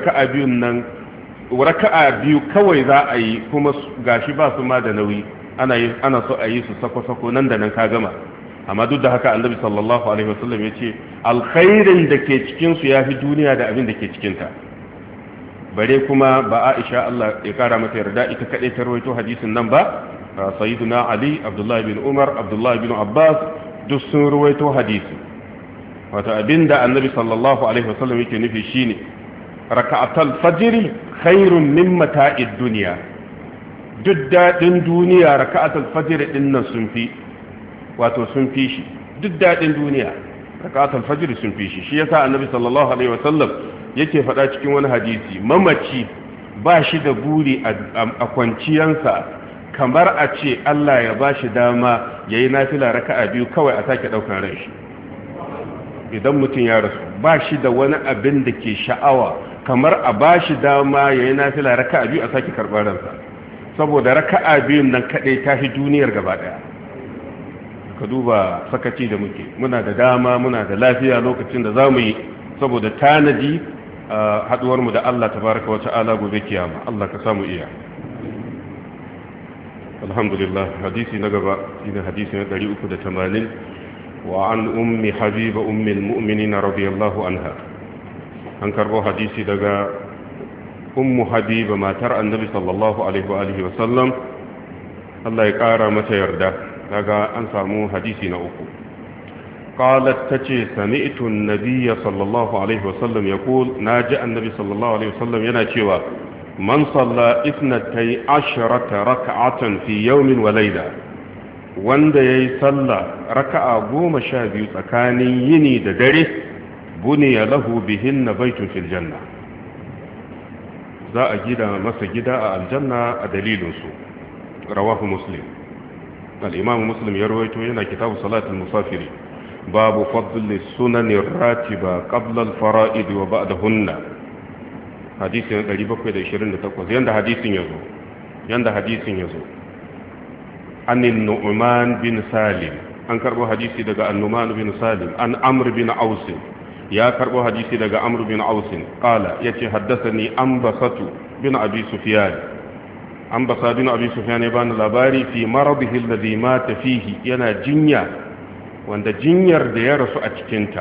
raka'a biyu kawai za a yi kuma gashi ba su ma da nauyi ana so a yi su sako-sako nan da nan ka gama amma duk da haka annabi sallallahu alaihi wasallam ya ce alkhairin da ke cikinsu ya fi duniya da abin da ke cikinta bare kuma ba Aisha Allah ya kara mata yarda ita kaɗai ta rawaito hadisin nan ba sayyiduna Ali Abdullahi bin Umar Abdullahi bin Abbas duk sun rawaito hadisi wato abinda annabi sallallahu alaihi wasallam yake nufi shine raka'atul fajr khairun min mata'id dunya duk dadin duniya raka'atul fajr din nan sun fi shi duk dadin duniya raka'atul fajr sun fi shi yasa annabi sallallahu alaihi wasallam yake faɗa cikin wani hadisi mamaci ba shi da buri a kwanciyansa kamar a ce Allah ya ba shi dama yayi nafila raka'a biyu kawai a sake daukar ran shi idan mutum ya rasu ba shi da wani abin da ke sha'awa kamar a ba shi dama ya yi nafila raka'a biyu a sake karɓar ransa saboda raka'a biyun nan kaɗai ta fi duniyar gaba ɗaya ka duba sakaci da muke muna da dama muna da lafiya lokacin da za mu yi saboda tanadi haɗuwarmu da Allah tabaraka wa ta'ala gobe kiyama Allah ka samu iya alhamdulillah hadisi na gaba shine hadisi na 380 wa an ummi habiba ummul mu'minin radiyallahu anha an karbo hadisi daga ummu habiba matar annabi sallallahu alaihi wa alihi wa sallam Allah ya kara mata yarda daga an samu hadisi na uku qalat tace sami'tu an-nabiy sallallahu alaihi wa sallam yaqul naji annabi sallallahu alaihi wa sallam yana cewa man salla 12 rak'atan fi yawmin wa layla wanda yayi sallah raka'a 12 tsakanin yini da dare buniya lahu bihinna baitun fil janna za a gida masa gida a aljanna a dalilinsu rawahu muslim al-imam muslim ya rawaito yana kitabu salatul musafiri babu fadli sunanir ratiba qabla al-fara'id wa ba'dahunna hadisi 728 yanda hadisin yazo anin nu'man bin salim an karbo hadisi daga an-nu'man bin salim an amr bin aus ya karbo hadisi daga amr bin aus qala yace haddathani ambasatu bin abi sufyan ambasa bin abi sufyan ya bani labari fi maradihi alladhi mata fihi yana jinya wanda jinyar da ya rasu a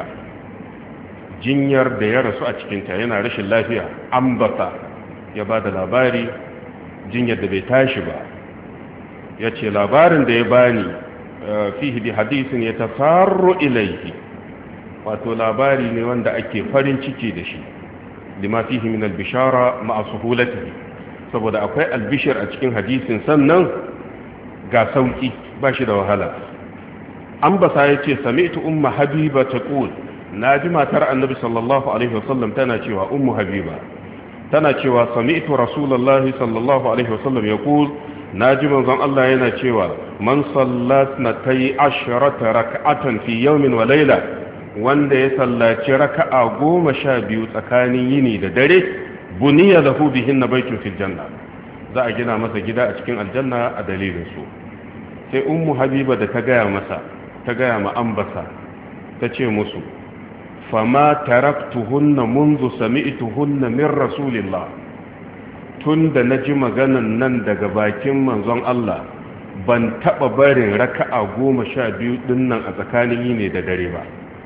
cikinta yana rashin lafiya ambasa ya bada labari jinyar da bai tashi ba yace labarin da ya bani fihi bi hadisin yatasarru ilayhi wato labari ne wanda ake farin ciki da shi lima fihi min al-bishara ma'a suhulatihi saboda akwai albishir a cikin hadisin sannan ga sauki ba shi da wahala an basa yace sami'tu umma habiba taqul naji matar annabi sallallahu alaihi wasallam tana cewa ummu habiba tana cewa sami'tu rasulullahi sallallahu alaihi wasallam yaqul naji manzon Allah yana cewa man sallatna tay ashrata rak'atan fi yawmin wa layla wanda ya sallaci raka'a 12 tsakanin yini da dare buniya lahu bihinna baytun fil janna za a gina masa gida a cikin aljanna a dalilin su sai ummu habiba da ta gaya ma ambasa ta ce musu fama taraktuhunna munzu sami'tuhunna min rasulillah tunda naji maganan nan daga bakin manzon Allah ban taba barin raka'a 12 dinnan a tsakanin yini da dare ba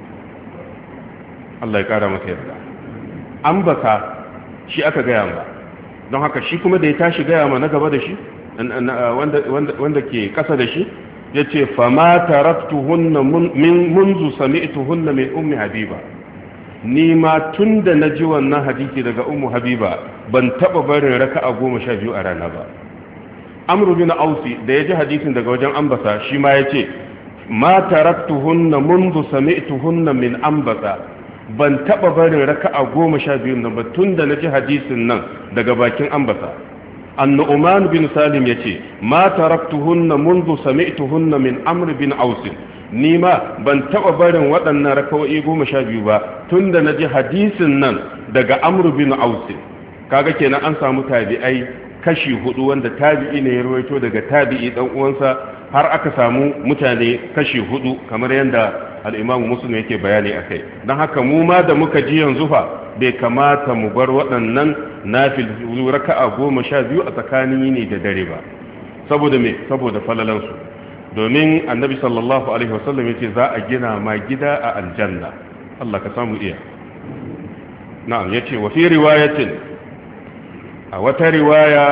Allah ya kara masa yarda ambasa shi aka gaya ma don haka shi kuma da ya tashi gaya ma na gaba da shi wanda ke kasa da shi ya ce fama taraktuhunna munzu sami'tuhunna min ummi habiba ni ma tun da na ji wannan hadisi daga ummu habiba ban taba barin raka'a 12 a rana ba amru bin ausi da ya ji hadisin daga wajen ambasa shi ma ya ce ma taraktuhunna munzu sami'tuhunna min ambasa ban taba barin raka'a 12 nan ba tun da na ji hadisin nan daga bakin ambasa annu'man bin salim yace ma taraktuhunna mundu sami'tuhunna min amr bin aus ni ma ban taba barin waɗannan raka'o'i 12 ba tunda naji hadisin nan daga amr bin aus kaga kenan an samu tabi'ai kashi hudu wanda tabi'i ne ya rawaito daga tabi'i dan uwansa har aka samu mutane kashi hudu kamar yanda al-imam muslim yake bayani akai dan haka mu ma da muka ji yanzu fa bai kamata mu bar waɗannan nafil raka'a 12 a tsakanin yini da dare ba saboda me saboda falalansu domin annabi sallallahu alaihi wasallam yace za a gina ma gida a aljanna Allah ka samu iya na'am yace wa fi riwayatin a wata riwaya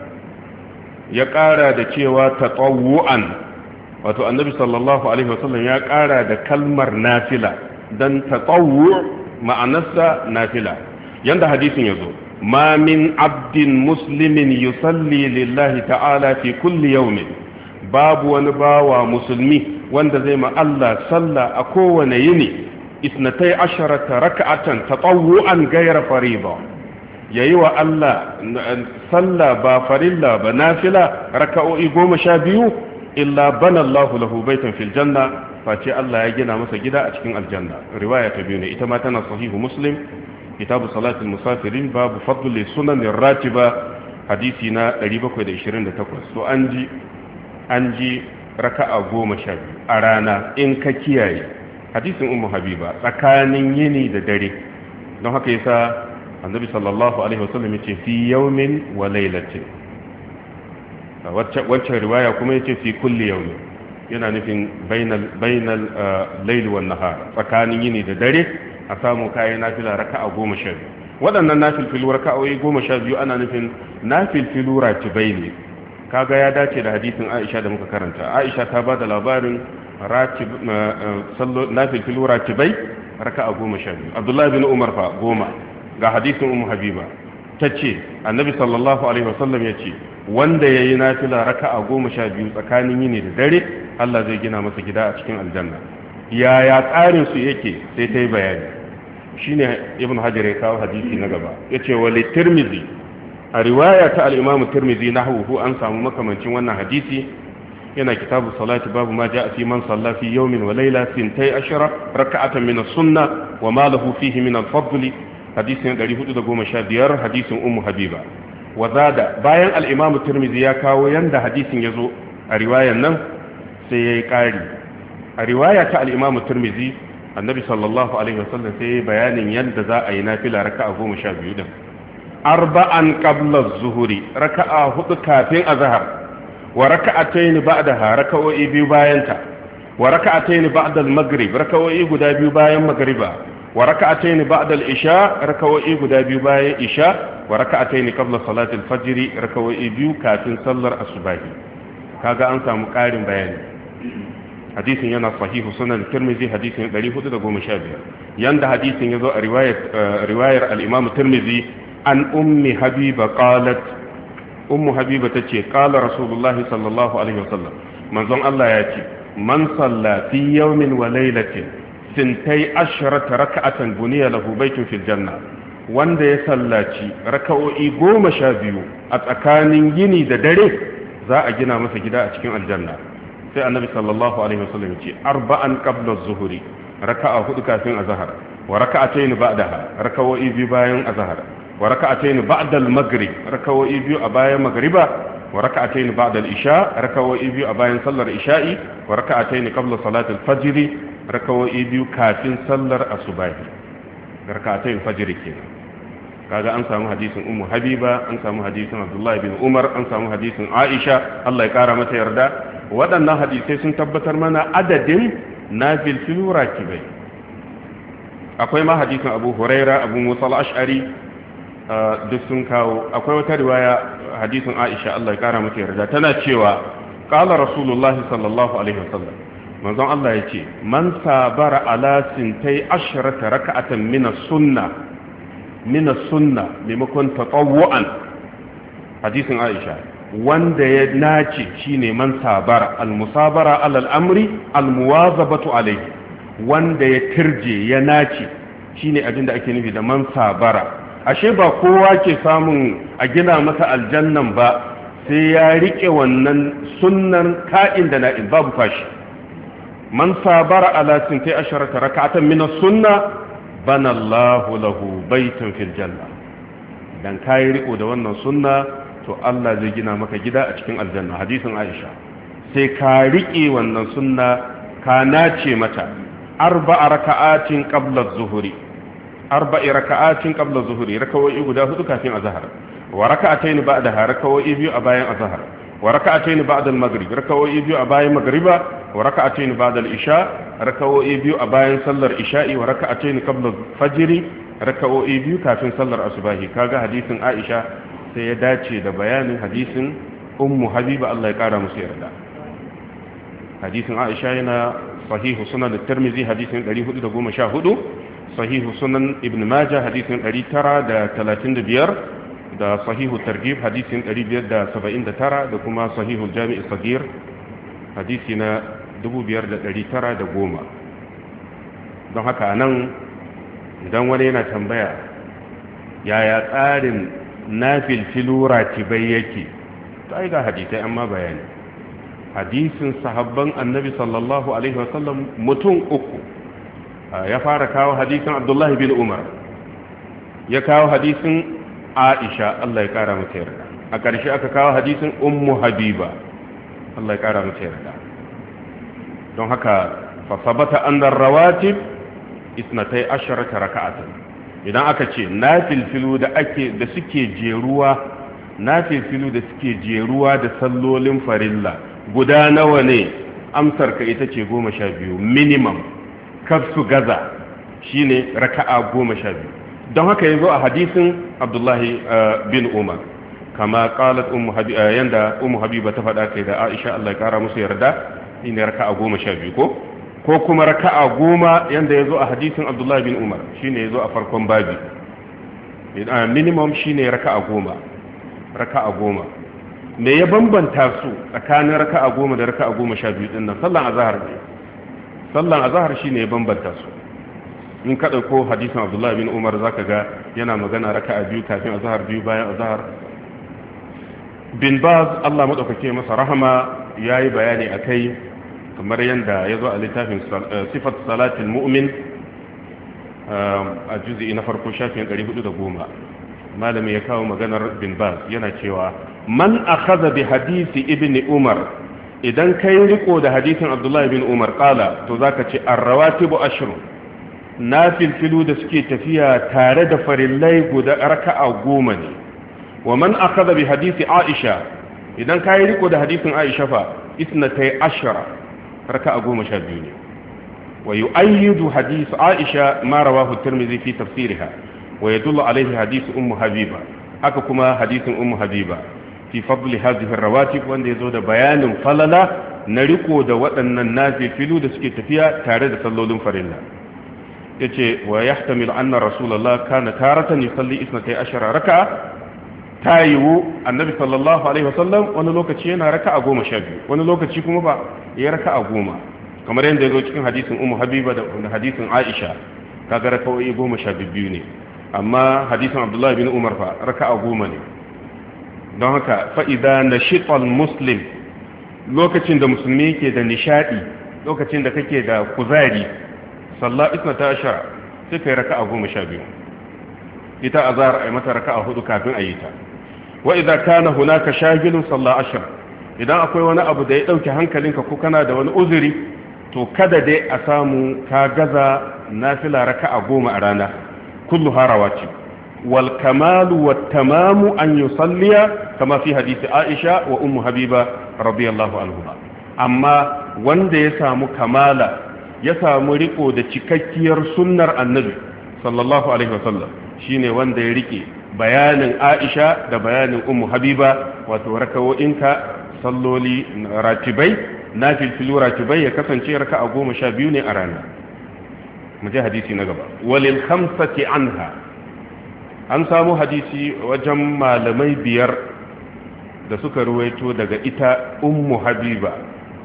ya ƙara da cewa tatawu'an wato annabi sallallahu alaihi wasallam ya ƙara da kalmar nafila dan tatawwu' ma'anarsa nafila yanda hadisin yazo ma min abdin muslimin yusalli lillahi ta'ala fi kulli yawmin babu wani bawa musulmi wanda zai ma Allah sallah a kowane yini isnatai asharata raka'atan tatawwu'an ghayra fariida yayi wa Allah sallah ba farilla ba nafila raka'o'i 12 illa bana Allahu lahu baitan fil janna face Allah ya gina masa gida a cikin aljanna riwaya ta biyu ne ita ma tana sahihu muslim kitabu salatul musafirin babu fadli sunanin ratiba hadisi na 728 so an ji raka'a 12 a rana in ka kiyaye hadisin ummu habiba tsakanin yini da dare don haka yasa annabi sallallahu alaihi wasallam yace fi yawmin wa laylatin wacce riwaya kuma yace fi kulli yawmin yana nufin bainal layli wan nahar tsakanin yini da dare a samu kayan nafila raka'a 12 waɗannan nafilfilu raka'o'i 12 ana nufin nafilfilu ratibai ne kaga ya dace da hadisin Aisha da muka karanta Aisha ta bada labarin nafilfilu ratibai raka'a 12 Abdullah bin Umar fa 10 ga hadisin Ummu Habiba tace Annabi sallallahu alaihi wasallam yace wanda yayi nafila raka'a 12 tsakanin yini da dare Allah zai gina masa gida a cikin aljanna yaya tsarin su yake sai ta yi bayani shine ibn hajar ya kawo hadisi na gaba yace wa li tirmidhi a riwaya ta al-imam tirmidhi nahwu an samu makamancin wannan hadisi yana kitabu salati babu ma jaa fi man salla fi yawmin wa layla 12 rak'atan min as-sunnah wa ma lahu fihi min al-fadl hadisin 415 hadisin ummu habiba wa zada bayan al-imam tirmidhi ya kawo yanda hadisin yazo a riwayan nan sai yayi kari a riwaya ta al-imam tirmidhi annabi sallallahu alaihi wasallam sai bayanin yadda za a yi nafila raka'a 12 din arba'an qabla az-zuhri raka'a 4 kafin azhar wa raka'atayn ba'daha raka'o'i biyu bayan ta wa raka'atayn ba'da al-maghrib raka'o'i guda biyu bayan maghriba wa raka'atayn ba'da al-isha raka'o'i guda biyu bayan isha wa raka'atayn qabla salati al-fajr raka'o'i biyu kafin sallar asubahi kaga an samu ƙarin bayani hadisin yana sahihu sunan tirmidhi hadisin 415 yanda hadisin yazo a riwayar al-imam tirmidhi an ummi habiba qalat ummu habiba tace qala rasulullah sallallahu alaihi wasallam manzon Allah ya ce man salla fi yawmin wa laylatin sintai asharata raka'atan buniya lahu baitun fil janna, wanda ya sallaci raka'o'i 12 a tsakanin yini da dare za a gina masa gida a cikin aljanna. sai annabi sallallahu alaihi wasallam ce arba'an qabla az-zuhri, raka'a 4 kafin azhar, wa raka'atayn ba'daha, raka'o'i 2 bayan azhar, wa raka'atayn ba'da al-maghrib, raka'o'i 2 a bayan magriba, wa raka'atayn ba'da al-isha, raka'o'i 2 a bayan sallar isha'i, wa raka'atayn qabla salat al-fajr, raka'o'i 2 kafin sallar asubahi. raka'atayn fajr kenan. kaga an samu hadisin ummu habiba, an samu hadisin abdullahi bin umar, an samu hadisin aisha Allah ya kara mata yarda. waɗannan hadisai sun tabbatar mana adadin nafilfilu rakibai. akwai ma hadisin abu huraira, abu musa al-ash'ari, duk sun kawo. akwai wata riwaya hadisin aisha Allah ya kara mata yarda, tana cewa qala rasulullahi sallallahu alaihi wasallam, manzon Allah yace man sabara ala sintai ashrata raka'atan min as-sunnah maimakon tatawu'an. hadisin Aisha, wanda ya nace shine man sabara, al-musabara ala al-amri al-muwazabatu alayhi, wanda ya tirje ya nace shine abin da ake nufi da man sabara. ashe ba kowa ke samun a gina masa aljannan ba sai ya rike wannan sunnan ka'in da na'in, babu fashi. man sabara ala sintai asharata raka'atan min as-sunnah bana Allahu lahu baitan fil janna. dan kai riko da wannan sunna to Allah zai gina maka gida a cikin aljanna. hadisin Aisha, sai ka rike wannan sunna ka nace mata. arba'a raka'atin qabla az-zuhri, raka'o'i guda 4 kafin azhar, wa raka'atayn ba'daha, raka'o'i 2 a bayan azhar, wa raka'atayn ba'da al-maghrib, raka'o'i 2 a bayan magriba, wa raka'atayn ba'da al-isha, raka'o'i 2 a bayan sallar isha'i, wa raka'atayn qabla al-fajr, raka'o'i 2 kafin sallar asubahi. kaga hadisin Aisha sai ya dace da bayanin hadisin ummu habiba Allah ya kara musu yarda. hadisin Aisha yana sahihu sunan at-tirmidhi hadisin 414, sahihu sunan ibn majah hadisin 935, da sahihu targhib hadisin 579, da kuma sahihu jami' as-saghir hadisi na 5910. don haka nan idan wani yana tambaya yaya tsarin nafilfilu ratibai yake, to ai ga hadisai amma bayani. hadisin sahabban annabi sallallahu alaihi wasallam mutum 3 ya fara kawo hadisin abdullahi bin umar, ya kawo hadisin Aisha Allah ya kara mata yarda, a ƙarshe aka kawo hadisin ummu habiba Allah ya kara mata yarda. don haka fa sabata anna rawatib 12 raka'atan. idan aka ce nafilfilu da suke jeruwa da sallolin farilla guda nawa ne? amsar ka ita ce 12 minimum, kaf su gaza shine raka'a 12. don haka yazo a hadisin Abdullahi bin Umar, kama qalat yanda ummu habiba ta faɗa kai da Aisha Allah ya kara musu yarda, shine raka'a 12 ko kuma raka'a 10 yanda yazo a hadisin Abdullahi bin Umar, shine yazo a farkon babi. minimum shine raka'a 10. me ya bambanta su tsakanin raka'a 10 da raka'a 12 din nan? sallan azhar shine ya bambanta su. in ka ɗauko hadisin Abdullahi bin Umar zaka ga yana magana raka'a 2 kafin azhar, 2 bayan azhar. bin Baz Allah madaukake masa rahama yayi bayani akai, kamar yanda yazo a littafin sifat salatul mu'min a juz'i na farko shafin 410. malami ya kawo maganar bin Baz yana cewa man akhadha bi hadisi ibni Umar, idan kai riko da hadisin Abdullahi bin Umar qala, to zaka ce ar-rawatibu ashrun, nafilfilu da suke tafiya tare da farillai guda raka'a 10 ne. wa man akhadha bi hadisi Aisha, idan kai riko da hadisin Aisha fa 12 raka'a 12 ne. wa yu'ayyidu hadis Aisha ma rawahu at-Tirmidhi fi tafsiriha, wa yadullu alayhi hadis ummu habiba, haka kuma hadisin ummu habiba fi fadli hadhihi ar-rawatib, wanda yazo da bayanin falala na riko da waɗannan nafilu da suke tafiya tare da sallolin farilla. yace wa yahtamil anna rasulullah kana taratan yusalli 12 raka'a, tayiwu annabi sallallahu alaihi wasallam wani lokaci yana raka'a 12, wani lokaci kuma ba ya raka'a 10. kamar yadda ya zo cikin hadisin Ummu Habiba da hadisin Aisha kaga raka'o'i 12 ne amma hadisin Abdullah bin Umar fa raka'a 10 ne don haka fa idza nashita muslim lokacin da musulmi yake da nishadi lokacin da kake da kuzari sallah 12 sai kai raka'a 12 ita azhar ay mata raka'a 4 kafin ayi ta wa idza kana hunaka shagilun sallah 10 idan akwai wani abu da ya dauke hankalinka ko kana da wani uzuri to kada dai a samu ka gaza nafila raka'a 10 a rana kullu harawati wal kamalu wat tamamu an yusalliya kama fi hadisi Aisha wa ummu Habiba radiyallahu anhuma amma wanda ya samu kamala ya samu riko da cikakkiyar sunnar annabi sallallahu alaihi wasallam shine wanda ya rike bayanin Aisha da bayanin ummu Habiba wato rakawoyinka salloli ratibai nafilfilu ratibai ya kasance raka'a 12 ne a rana mu je hadisi na gaba walil khamsati anha an samu hadisi wajen malamai 5 da suka ruwaito daga ita ummu Habiba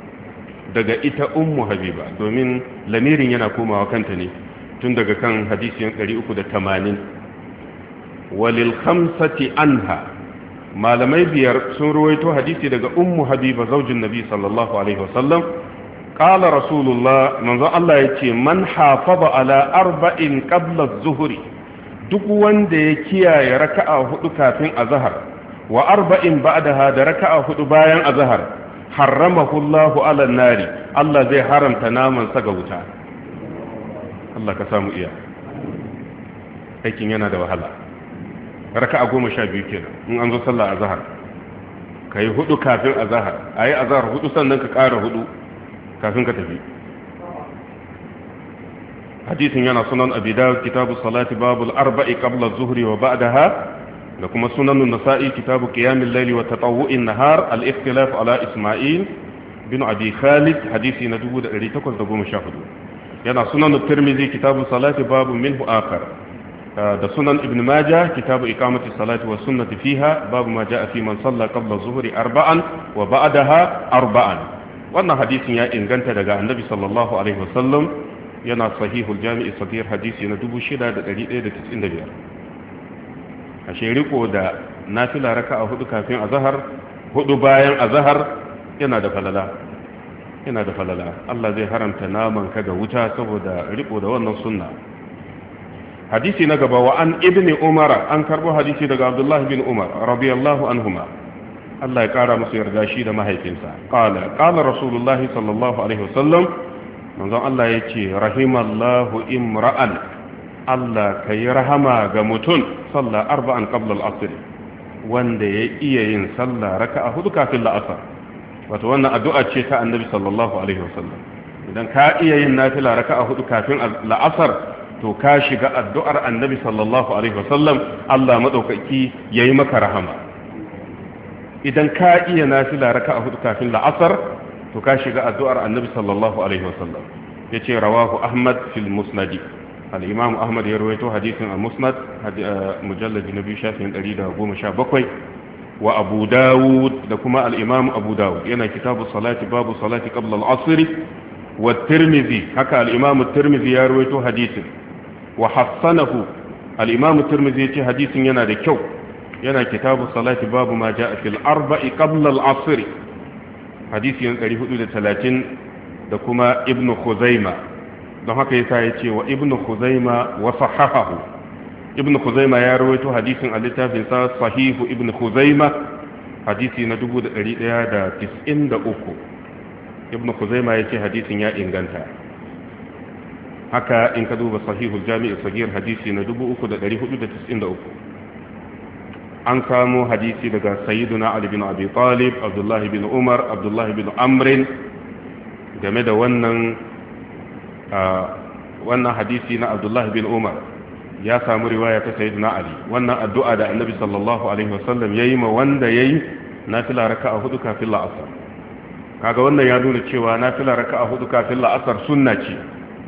domin lamirin yana komawa kanta ne tun daga kan hadisin 380 walil khamsati anha malamai 5 sun ruwaito hadisi daga ummu Habiba zaujin nabi sallallahu alaihi wasallam qala rasulullah manzo Allah yace man hafaza ala arba'in qabla az-zuhri duk wanda ya kiyaye raka'a 4 kafin azhar wa arba'in ba'daha da raka'a 4 bayan azhar haramahu Allahu ala nari Allah zai haramta naman sa ga wuta Allah ka samu iya aikin yana da wahala raka'a 12 kenan in an zo sallah azhar kai 4 kafin azhar ayi azhar 4 sannan ka ƙara 4 kafin ka tafi hadisin yana sunan abi dawud kitabu salati babul arba'i qabla az-zuhri wa ba'daha da kuma sunan an-nasa'i kitabu qiyamil layli wa tatawwu'in nahar al-ikhtilaf ala isma'il bin abi khalid hadisi na 1814 yana sunan at-tirmidhi kitabu salati babu minhu akhar da sunan ibn majah kitabu iqamati salati wa sunnati fiha babu ma jaa fi man salla qabla az-zuhri arba'an wa ba'daha arba'an wannan hadisin ya inganta daga annabi sallallahu alaihi wasallam yana sahihul jami'i sagir hadisi na 6195 ashe riko da nafila raka'a 4 kafin azhar 4 bayan azhar yana da falala Allah zai haramta naman ka ga wuta saboda riko da wannan sunna hadisi na gaba wa an ibni umar an karbo hadisi daga abdullahi bin umar radiyallahu anhuma Allah ya kara musu yarda shi da mahaifinsa qala rasulullahi sallallahu alaihi wasallam manzon Allah yace rahimallahu imra'an Allah kai rahama ga mutum sallah arba'an qabla al-asr wanda ya iya yin sallah raka'a 4 kafin la'asar wato wannan addu'a ce ta annabi sallallahu alaihi wasallam idan ka iya yin nafila raka'a 4 kafin la'asar to ka shiga addu'ar annabi sallallahu alaihi wasallam Allah madaukaki yayi maka rahama idan ka iya nafila raka'a 4 kafin la'asar to ka shiga addu'ar annabi sallallahu alaihi wasallam yace rawahu ahmad fil musnad al-imam ahmad ya rawaito hadisin al-musnad mujallad nabi shafin 117 wa abu dawud da kuma al-imam abu dawud yana kitabu salati babu salati qabla al-asr wa tirmidhi haka al-imam at-tirmidhi ya rawaito hadisin wa hassanahu al-imam at-tirmidhi yace hadisin yana da kyau yana kitabu salati babu ma jaa fil arba'i qabla al-asr hadisi 430 da kuma ibnu khuzaima don haka yasa yace wa ibnu khuzaima wa sahahahu ibnu khuzaima ya rawaito hadisin a littafin sa sahihu ibnu khuzaima hadisi na 1193 ibnu khuzaima yace hadisin ya inganta haka in ka duba sahihul jami' sagir hadisi na 3493 an kamo hadisi daga sayyiduna Ali bin Abi Talib Abdullah bin Umar Abdullah bin Amr game da wannan hadisi na Abdullah bin Umar ya samu riwaya ta sayyiduna Ali wannan addu'a da Annabi sallallahu alaihi wasallam yayi ma wanda yayi nafila raka'a 4 kafin la'asar kaga wannan ya nuna cewa nafila raka'a 4 kafin la'asar sunna ce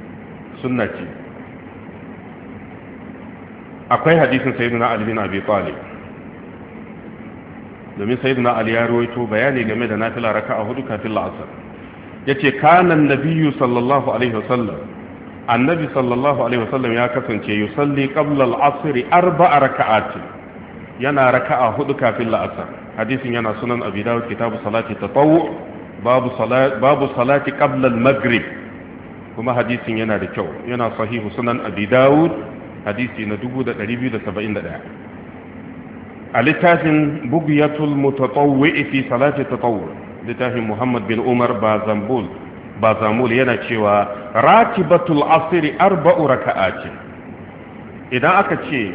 akwai hadisin sayyiduna Ali bin Abi Talib domin sayyidina Ali ya rawaito bayani game da nafila raka'a 4 kafin la'asar yace kana annabiyyu sallallahu alaihi wasallam annabi sallallahu alaihi wasallam ya kasance yusalli qabla al-asr 4 raka'atin yana raka'a hudu kafin la'asar. hadisin yana sunan abi dawud kitabu salati tatawwu babu salati qabla al-maghrib, kuma hadisin yana da kyau, yana sahihu sunan abi dawud hadisi na 2271. a littafin bugiyatul mutatawwi fi salati tatawwu, littafin muhammad bin umar bazamul yana cewa ratibatul asri 4 raka'atin. idan aka ce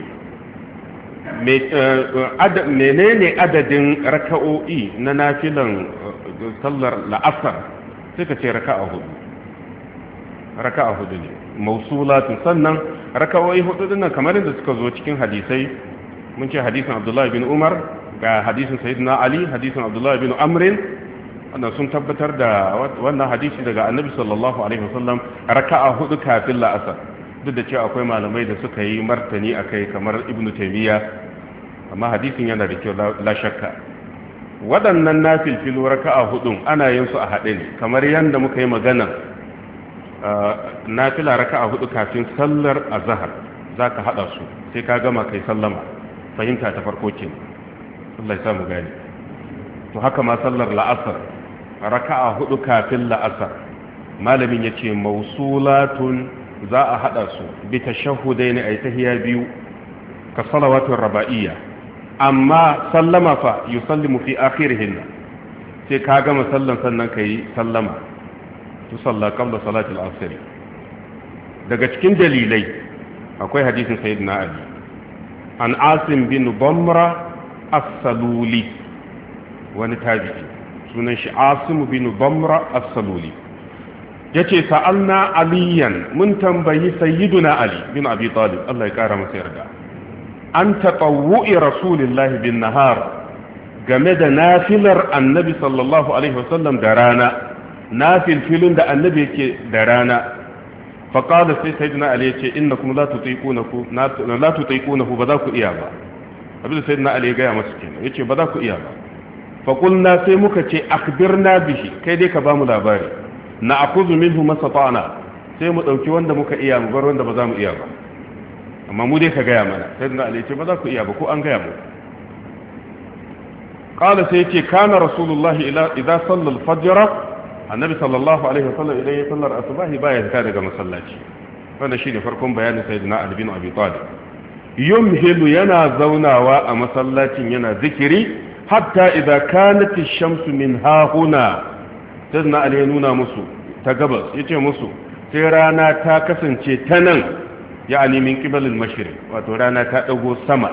menene adadin raka'o'i na nafilan sallar la'asar, sai ka ce raka'a hudu ne mausulatun. sannan raka'o'i hudu dinnan kamar yadda suka zo cikin hadisai, mun ce hadisin abdullahi bin umar ga hadisin sayyidina ali, hadisin abdullahi bin amrin, wannan sun tabbatar da wannan hadisi daga annabi sallallahu alaihi wasallam raka'a hudu kafin la'asar. duk da cewa akwai malamai da suka yi martani akai kamar ibnu taymiya, amma hadisin yana da kyau la shakka. waɗannan nafilfilu raka'a hudun ana yin su a haɗe ne, kamar yadda muka yi magana nafila raka'a hudu kafin sallar azhar zaka hada su sai ka gama kai sallama. fahimta ta farko ce, Allah ya samu gani. to haka ma sallar la'asar raka'a hudu kafin la'asar, malamin yace mausulatun za a hada su bi tashahhudaini ay tahiyya biyu ka salawatul raba'iyya, amma sallama fa yusallimu fi akhirihinna, sai ka gama sallan sannan kai sallama. tu salla qabla salati al-asr. daga cikin dalilai akwai hadisin sayyidina ali an asim bin bamra as-saluli, wani tabi'i sunan shi asim bin bamra as-saluli, yace sa'alna aliyan, mun tambayi sayyiduna ali bin abi talib Allah ya kara masa yarda, an tatawwu'i rasulillahi bin nahar, game da nafilar annabi sallallahu alaihi wasallam da rana, nafilfilun da annabi yake da rana. faqala sai sayyiduna ali yace innakum la tutiqunahu ba za ku iya ba. abin da sayyiduna ali ya gaya masa kenan, yace ba za ku iya ba. faqulna sai muka ce akhbirna bihi, kai dai ka ba mu labari, na akuzu minhu masata'na, sai mu dauki wanda muka iya mu bar wanda ba za mu iya ba, amma mu dai ka gaya mana. sayyiduna ali yace ba za ku iya ba, ko an gaya mu. qala sai yace kana rasulullahi idza salla al-fajr, annabi sallallahu alaihi wasallam idan ya sallar asubahi baya fita daga masallaci. wannan shine farkon bayanin sayyidina ali bin abi talib. yumhilu, yana zaunawa a masallacin yana zikiri, hatta idza kanat ash-shamsu min hahuna, sayyidina ali ya nuna musu ta gabas, yace musu sai rana ta kasance ta nan, ya'ani min qibal al-mashriq, wato rana ta dago sama.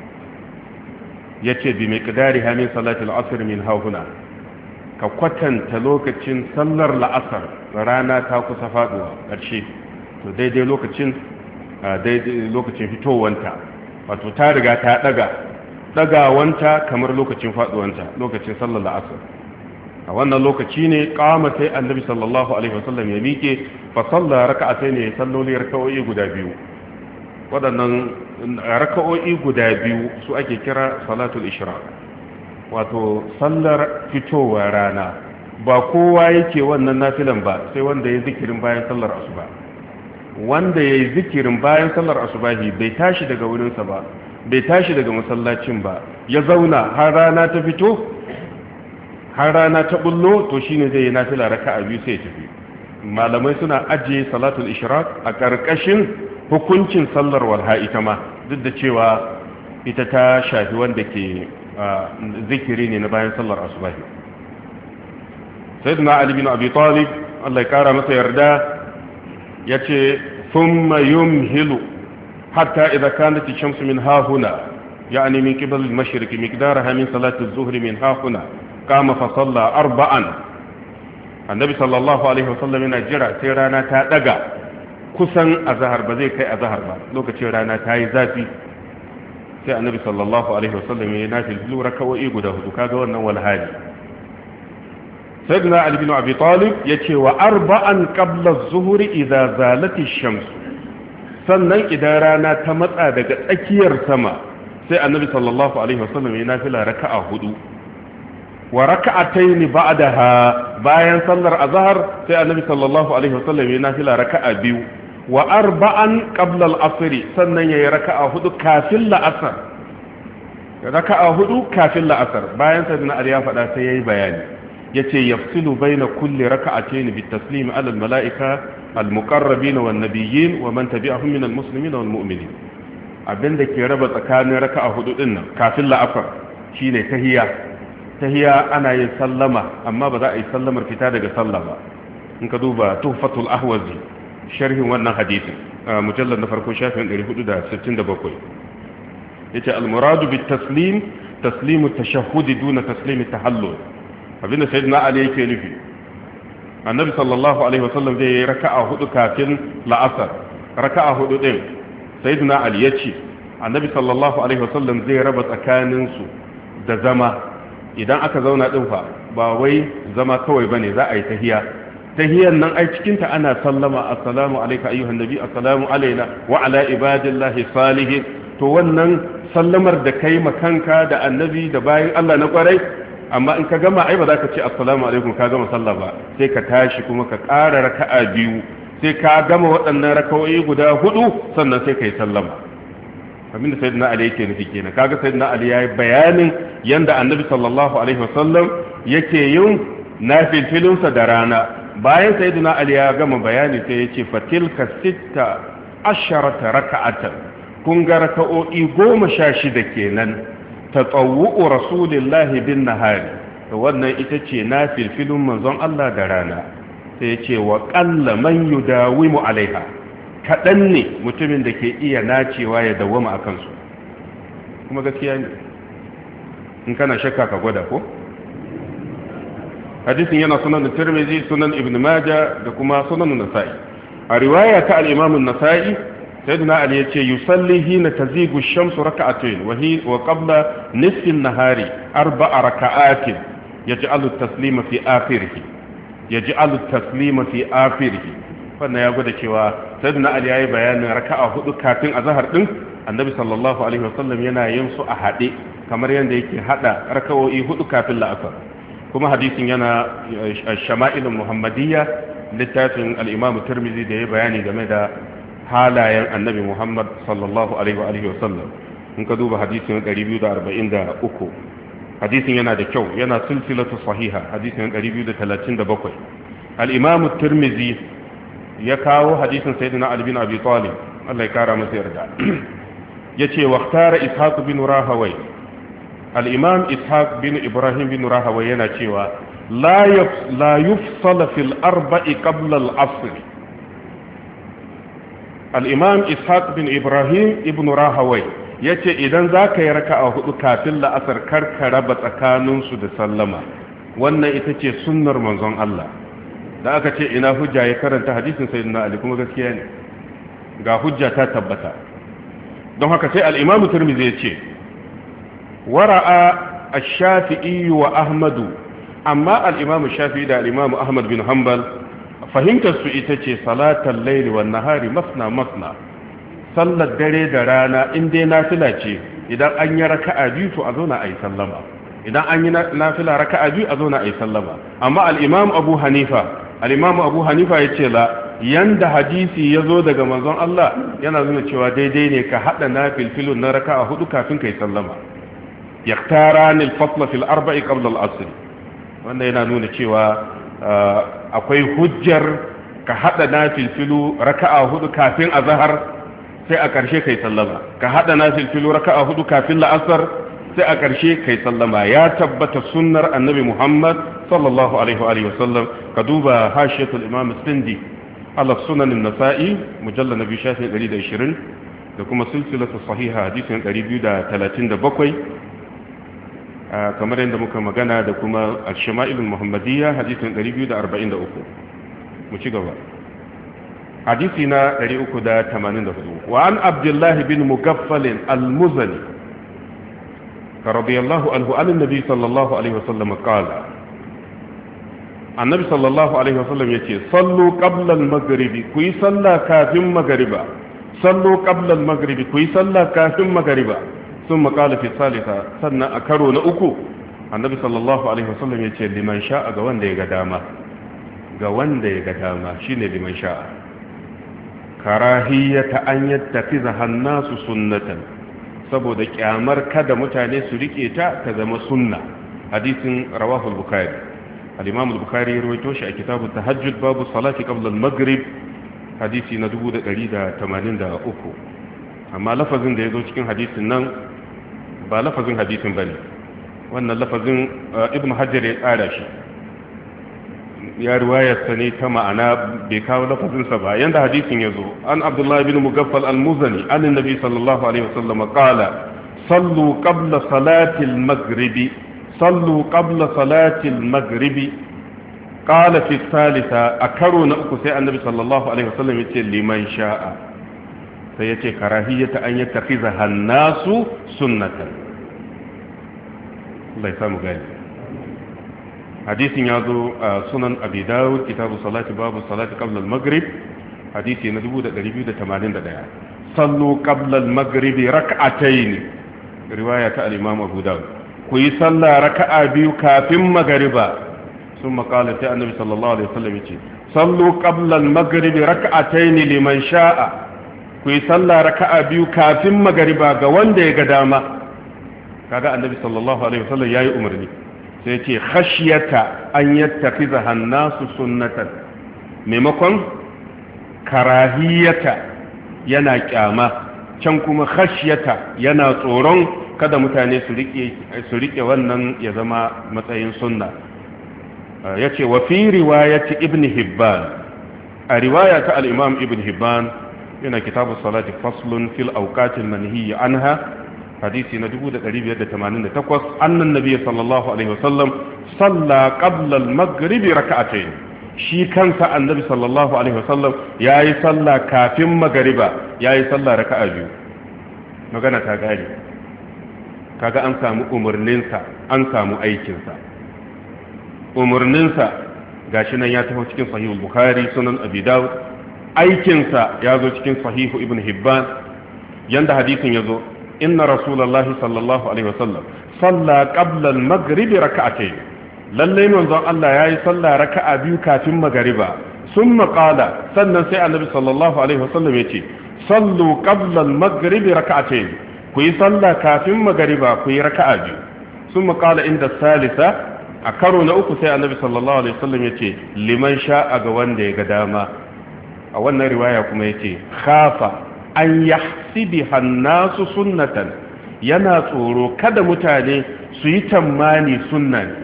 yace bi miqdariha min salati al-asr min hahuna, ka kwatanta lokacin sallar la'asar rana ta kusa faduwa ƙarshe, to daidai lokacin fitowanta, wato ta riga ta ɗagawanta kamar lokacin faduwanta, lokacin sallar la'asar. a wannan lokaci ne kama sai annabi sallallahu alaihi wasallam ya miƙe fa salla raka'atai ne salloli raka'o'i guda biyu. waɗannan raka'o'i guda biyu su ake kira salatul ishraq, wato sallar fitowar rana. ba kowa yake wannan nafilan ba sai wanda ya zikirin bayan sallar asuba. wanda ya yi zikirin bayan sallar asubahi bai tashi daga wurinsa ba, bai tashi daga masallacin ba, ya zauna har rana ta fito, har rana ta bullo, to shine zai yi nafila raka'a biyu sai ya tafi. malamai suna ajiye salatul ishraq a ƙarƙashin hukuncin sallar walha ita ma, duk da cewa ita ta shafi wanda ke zikiri ne na bayan sallar asubahi. sayyidina ali bin abi talib Allah ya kara masa yarda yace thumma yumhilu hatta idha kanat ash-shamsu min hahuna, yani min qibal al-mashriq miqdaraha min salati az-zuhr min hahuna, qama fa salla arba'an. annabi sallallahu alaihi wasallam yana jira sai rana ta daga kusan azhar, ba zai kai azhar ba, lokacin rana ta yi zafi, sai annabi sallallahu alaihi wasallam ya nafi lura kawai guda hudu. kaga wannan walhali. sayyidina ali bin abi talib yace wa arba'an qabla az-zuhri idza zalati ash-shams, sannan idan rana ta matsa daga tsakiyar sama sai annabi sallallahu alaihi wasallam ya nafila raka'a hudu. wa raka'atayn ba'daha bayan sallar azhar sai annabi sallallahu alaihi wasallam ya nafila raka'a biyu wa arba'an qabla al-asr sannan yayi raka'a hudu kafin la'asar bayan sayyidina Ali ya faɗa sai yayi bayani yace yafsilu baina kulli raka'atayn bitaslim ala al-mala'ika al-muqarrabin wan nabiyyin wa man tabi'ahum min al-muslimin wal mu'minin abinda ke raba tsakanin raka'a hudu din nan kafin la'asar shine tahiyya ana yin sallama amma ba za a yi sallamar fita daga sallah ba in ka duba tuhfatul ahwazi sharhin wannan hadisin mujallad na farko shafin 467 yace al-muradu bit taslim taslimu tashahhud duna taslim tahallul abinda sayyidina Ali yake nufi annabi sallallahu alaihi wasallam zai yi raka'a hudu kafin la'asar raka'a hudu din sayyidina Ali yace annabi sallallahu alaihi wasallam zai raba tsakanin su da zama idan aka zauna din fa ba wai zama kawai bane za a yi tahiyan nan ai cikin ta ana sallama assalamu alayka ayyuhan nabi assalamu alaina wa ala ibadillahi salihin to wannan sallamar da kai makanka da annabi da bayan Allah na kwarai amma in ka gama ai ba za ka ce assalamu alaikum ka gama sallah ba sai ka tashi kuma ka ƙara raka'a biyu sai ka gama waɗannan raka'o'i guda hudu sannan sai ka yi sallama abinda sayyidina Ali yake nufi kenan kaga sayyidina Ali yayi bayanin yanda annabi sallallahu alaihi wasallam yake yin nafilfilinsa da rana bayan sayyidina Ali ya gama bayani sai yace fatilka 16 raka'atan kun ga raka'o'i 16 kenan tatawwu rasulillahi bin nahari to wannan ita ce nafilfilin manzon Allah da rana sai yace wa qalla man yudawimu alaiha kaɗan ne mutumin da ke iya nacewa ya dawwama a kansu kuma gaskiya ne in kana shakka ka gwada ko hadisin yana sunan Tirmidhi sunan Ibn Majah da kuma sunan Nasa'i a riwaya ta al-Imam an-Nasa'i sayyidina Ali yace yusalli hina tazigu ash-shamsu rak'atayn wa qabla nisfi an-nahari arba'a raka'atin yaj'alu at-taslima fi akhirih wannan ya gwada cewa sayyidina Ali yayi bayanin raka'a hudu kafin azhar din annabi sallallahu alaihi wasallam yana yin su a hade kamar yanda yake hada raka'o'i hudu kafin la'asar kuma hadisin yana shama'il muhammadiyya littafin al-imam tirmidhi da ya bayani game da halayen annabi muhammad sallallahu alaihi wasallam in ka duba hadisin 243 hadisin yana da kyau yana silsilatu sahiha hadisin 237 al-imam tirmidhi ya kawo hadisin sayyidina Ali bin Abi Talib Allah ya kara masa yarda yace waqtara Ishaq bin Rahawai al-Imam Ishaq bin Ibrahim bin Rahawai yana cewa la yufsala fil arba'i qabla al-asr al-Imam Ishaq bin Ibrahim ibn Rahawai yace idan zaka yi raka'a hudu kafin la'asar karka raba tsakaninsu da sallama wannan ita ce sunnar manzon Allah da aka ce ina hujja ya karanta hadisin sayyidina Ali kuma gaskiya ne ga hujja ta tabbata don haka sai al-Imam Tirmidhi ya ce wara'a ash-Shafi'i wa Ahmad amma al-Imam Shafi'i da al-Imam Ahmad bin Hanbal fahimtar su ita ce salatal layli wan nahari masna sallar dare da rana in dai nafila ce idan an yi raka'a biyu to a zo na ayi sallama idan an yi nafila raka'a biyu a zo na ayi sallama amma al-Imam Abu Hanifa ya ce la yanda hadisi ya zo daga manzon Allah yana nuna cewa daidai ne ka haɗa na filfilun na raka'a hudu kafin kai sallama yaktaran al-fasla fil arba'i qabla al-asr wannan yana nuna cewa akwai hujjar ka haɗa na filfilu raka'a hudu kafin azhar sai a ƙarshe kai sallama ka haɗa na filfilu raka'a hudu kafin la'asar sai a ƙarshe kai sallama ya tabbata sunnar annabi Muhammad sallallahu alaihi wa sallam ka duba hashiyatul imam sindi ala sunan an-nasa'i mujallal nabi shafi 120 da kuma silsilatu sahiha hadisin 237 kamar yadda muka magana da kuma al-shama'il al-muhammadiyya hadisin 243 mu ci gaba hadisi na 384 wa an abdullah bin mugaffal al-muzani radiyallahu anhu an nabi sallallahu alaihi wasallam qala annabi sallallahu alaihi wasallam yace sallu qabla al-maghribi ku yi sallah kafin magriba sallu qabla al-maghribi ku yi sallah kafin magriba ثم قال في الثالثة سنة أكروا نأكو annabi sallallahu alaihi wasallam ya ce liman sha'a ga wanda ya ga dama shine liman sha'a. karahiyata an yattakiza hannasu sunnatan, saboda kyamar kada mutane su rike ta zama sunna. hadisin rawahu al-bukhari, al-imam al-bukhari ya rawaito shi a kitabu tahajjud babu salati qabla al-maghrib, hadisi na 1183. amma lafazin da yazo cikin hadisin nan ba lafazin hadisin bane, wannan lafazin ibn hajar ya tsara shi, ya riwayarsa ne ta ma'ana, bai kawo lafazinsa ba yanda hadisin ya zo. An abdullahi bin mugaffal al-muzani an annabi sallallahu alaihi wasallam qala sallu qabla salati al-maghrib qala fi thalitha, akaru na uku sai annabi sallallahu alaihi wasallam yace liman sha'a, sai yace karahiyata an yattakhiza hannasu sunnatan. Allah ya samu gani. hadisin ya zo a sunan abi dawud kitabu salati babu salati qabla al-maghrib, hadisi na 2281. sallu qabla al-maghrib rak'atayn, riwaya ta al-imam abu dawud. ku yi sallah raka'a biyu kafin magriba. sun makala sai annabi sallallahu alaihi wasallam yace sallu qabla al-maghrib rak'atayn liman sha'a, ku yi sallah raka'a biyu kafin magriba ga wanda ya ga dama. kaga annabi sallallahu alaihi wasallam yayi umarni, sai ce khashyata an yattakiza hannasu sunnatan, maimakon karahiyata yana kyama, can kuma khashyata yana tsoron kada mutane su rike wannan ya zama matsayin sunna. yace wa fi riwayati ibn hibban, a riwaya ta al-imam ibn hibban yana kitabu salati faslun fil awqatil manhiy anha, hadisi na 1588. annan nabiy sallallahu alaihi wasallam salla qabla al-maghrib rak'atayn, shi kansa annabi sallallahu alaihi wasallam yayi salla kafin magriba, yayi salla raka'a biyu. magana ta gari, kaga an samu umurninsa, an samu aikinsa. umurninsa gashi nan ya taho cikin sahihul bukhari, sunan abi dawud. aikinsa ya zo cikin sahihu ibn hibban, yanda hadisin ya zo inna rasulullahi sallallahu alaihi wasallam salla qabla al-maghrib rak'atayn, lalle manzon Allah yayi salla raka'a biyu kafin magriba. summa qala, sannan sai annabi sallallahu alaihi wasallam yace sallu qabla al-maghrib rak'atayn, ku yi salla kafin magriba, ku yi raka'a biyu. summa qala inda salisa, a karo na uku sai annabi sallallahu alaihi wasallam yace liman sha'a ga wanda ya ga dama. a wannan riwaya kuma yace khafa an yahsibi hannasu sunnatan, yana tsoro kada mutane su yi tammani sunna ne.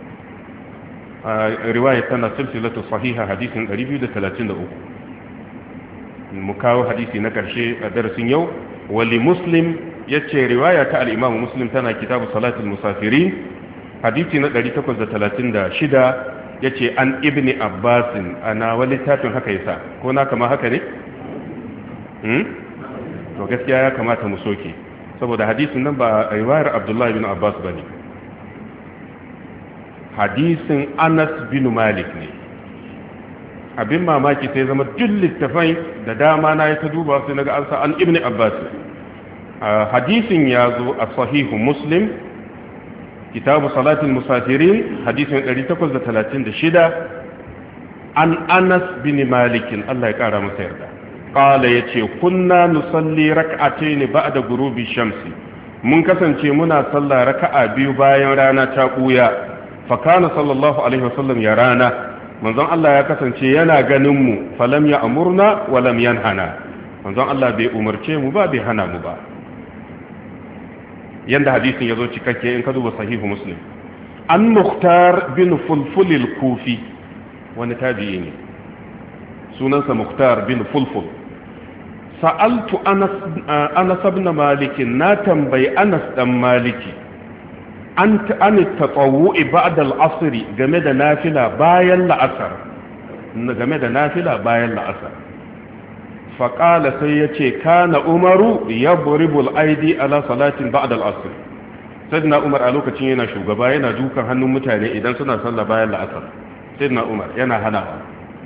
riwaya tana silsilatu sahiha hadisin 233. mu kawo hadisi na karshe a darasin yau. wali muslim yace riwaya ta al-imam muslim tana kitabu salatul musafirin, hadisi na 836. yace an ibni abbasin, ana wani littafin haka yasa ko na kama haka ne? to gaskiya ya kamata mu soke, saboda hadisin nan ba riwayar abdullahi bin abbas bane, hadisin anas bin malik ne. abin mamaki sai zama duk littafai da dama na ya ta duba sai naga an sa an ibni abbas. hadisin ya zo a sahihu muslim kitabu salatul musafirin, hadisin 836. an anas bin malik, Allah ya kara masa yarda, qala yace kunna nusalli rak'atayn ba'da ghurubi shamsi, mun kasance muna sallah raka'a biyu bayan rana ta buya. fa kana sallallahu alaihi wasallam ya rana, manzon Allah ya kasance yana ganin mu, falam ya amurna wa lam yanhana, manzon Allah bai umarce mu ba, bai hana mu ba. yanda hadisin yazo cikakke in ka duba sahihu muslim. an mukhtar bin fulful al-kufi, wani tabi'i ne sunansa mukhtar bin fulful. sa'altu anas ibn malik, na tambayi anas dan maliki an tatawwu'i ba'da al-asr, game da nafila bayan la'asar. faƙala sai ya ce kana umaru ya buribul aidi ala salatin ba'da al-asr. sayyidina umar a lokacin yana shugaba, yana dukan hannun mutane idan suna sallah bayan la'asar. sayyidina umar yana hanawa.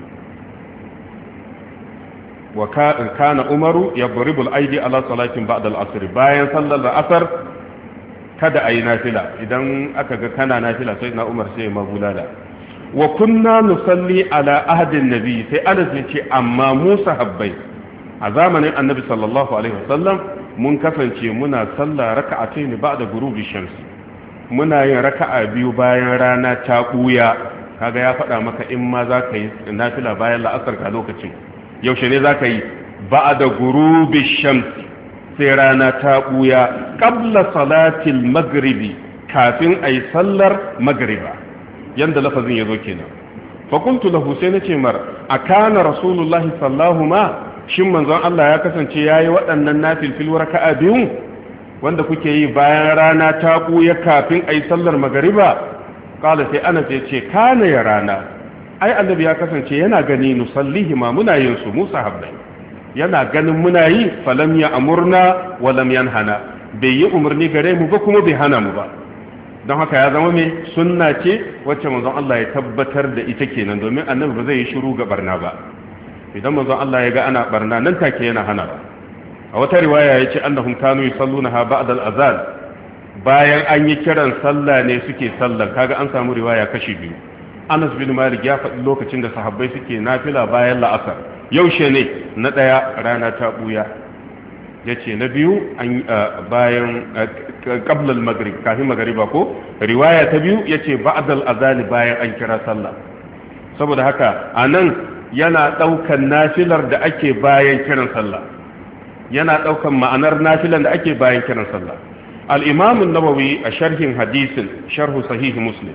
wa kana umaru ya buribul aidi ala salatin ba'da al-asr, bayan sallar la'asar kada ayi nafila idan aka ga kana nafila sai na Umar sai magulala wa kunna nusalli ala ahdin nabi sai Anas ya ce amma mu sahabbai a zamanin annabi sallallahu alaihi wasallam mun kasance muna sallah raka'atayn ba'da ghurubi shams muna yin raka'a biyu bayan rana ta buya kaga ya faɗa maka in ma za ka yi nafila bayan la'asar ka lokacin yaushe ne za ka yi ba'da ghurubi shams sai rana ta buya qabla salatil maghribi kafin ayi sallar magriba yanda lafazin yazo kenan fa qultu lahu sai nace mar akana rasulullahi sallallahu ma shin manzon Allah ya kasance yayi waɗannan nafilfil raka'a biyu wanda kuke yi bayan rana ta buya kafin ayi sallar magriba kala sai Anas ya ce kana ya rana ai annabi ya kasance yana gani nusallihi ma muna yin su mu sahabbai yana ganin muna yi falam ya amurna wa lam yanhana bai yi umarni gare mu ba kuma bai hana mu ba don haka ya zama mai sunna ce wacce manzon Allah ya tabbatar da ita kenan domin annabi ba zai yi shiru ga barna ba idan manzon Allah ya ga ana barna nan take yana hana ba a wata riwaya yace annahum kanu yusallunaha ba'da al-azan bayan an yi kiran sallah ne suke sallar kaga an samu riwaya kashi biyu Anas bin Malik ya faɗi lokacin da sahabbai suke nafila bayan la'asar yaushe ne na ɗaya rana ta buya yace na biyu bayan qabla al-maghrib kafin magriba ko riwaya ta biyu yace ba'da al-azan bayan an kira sallah saboda haka anan yana daukan nafilar da ake bayan kiran sallah yana daukan ma'anar nafilan da ake bayan kiran sallah al-imam an-nawawi a sharhin hadisin sharh sahih muslim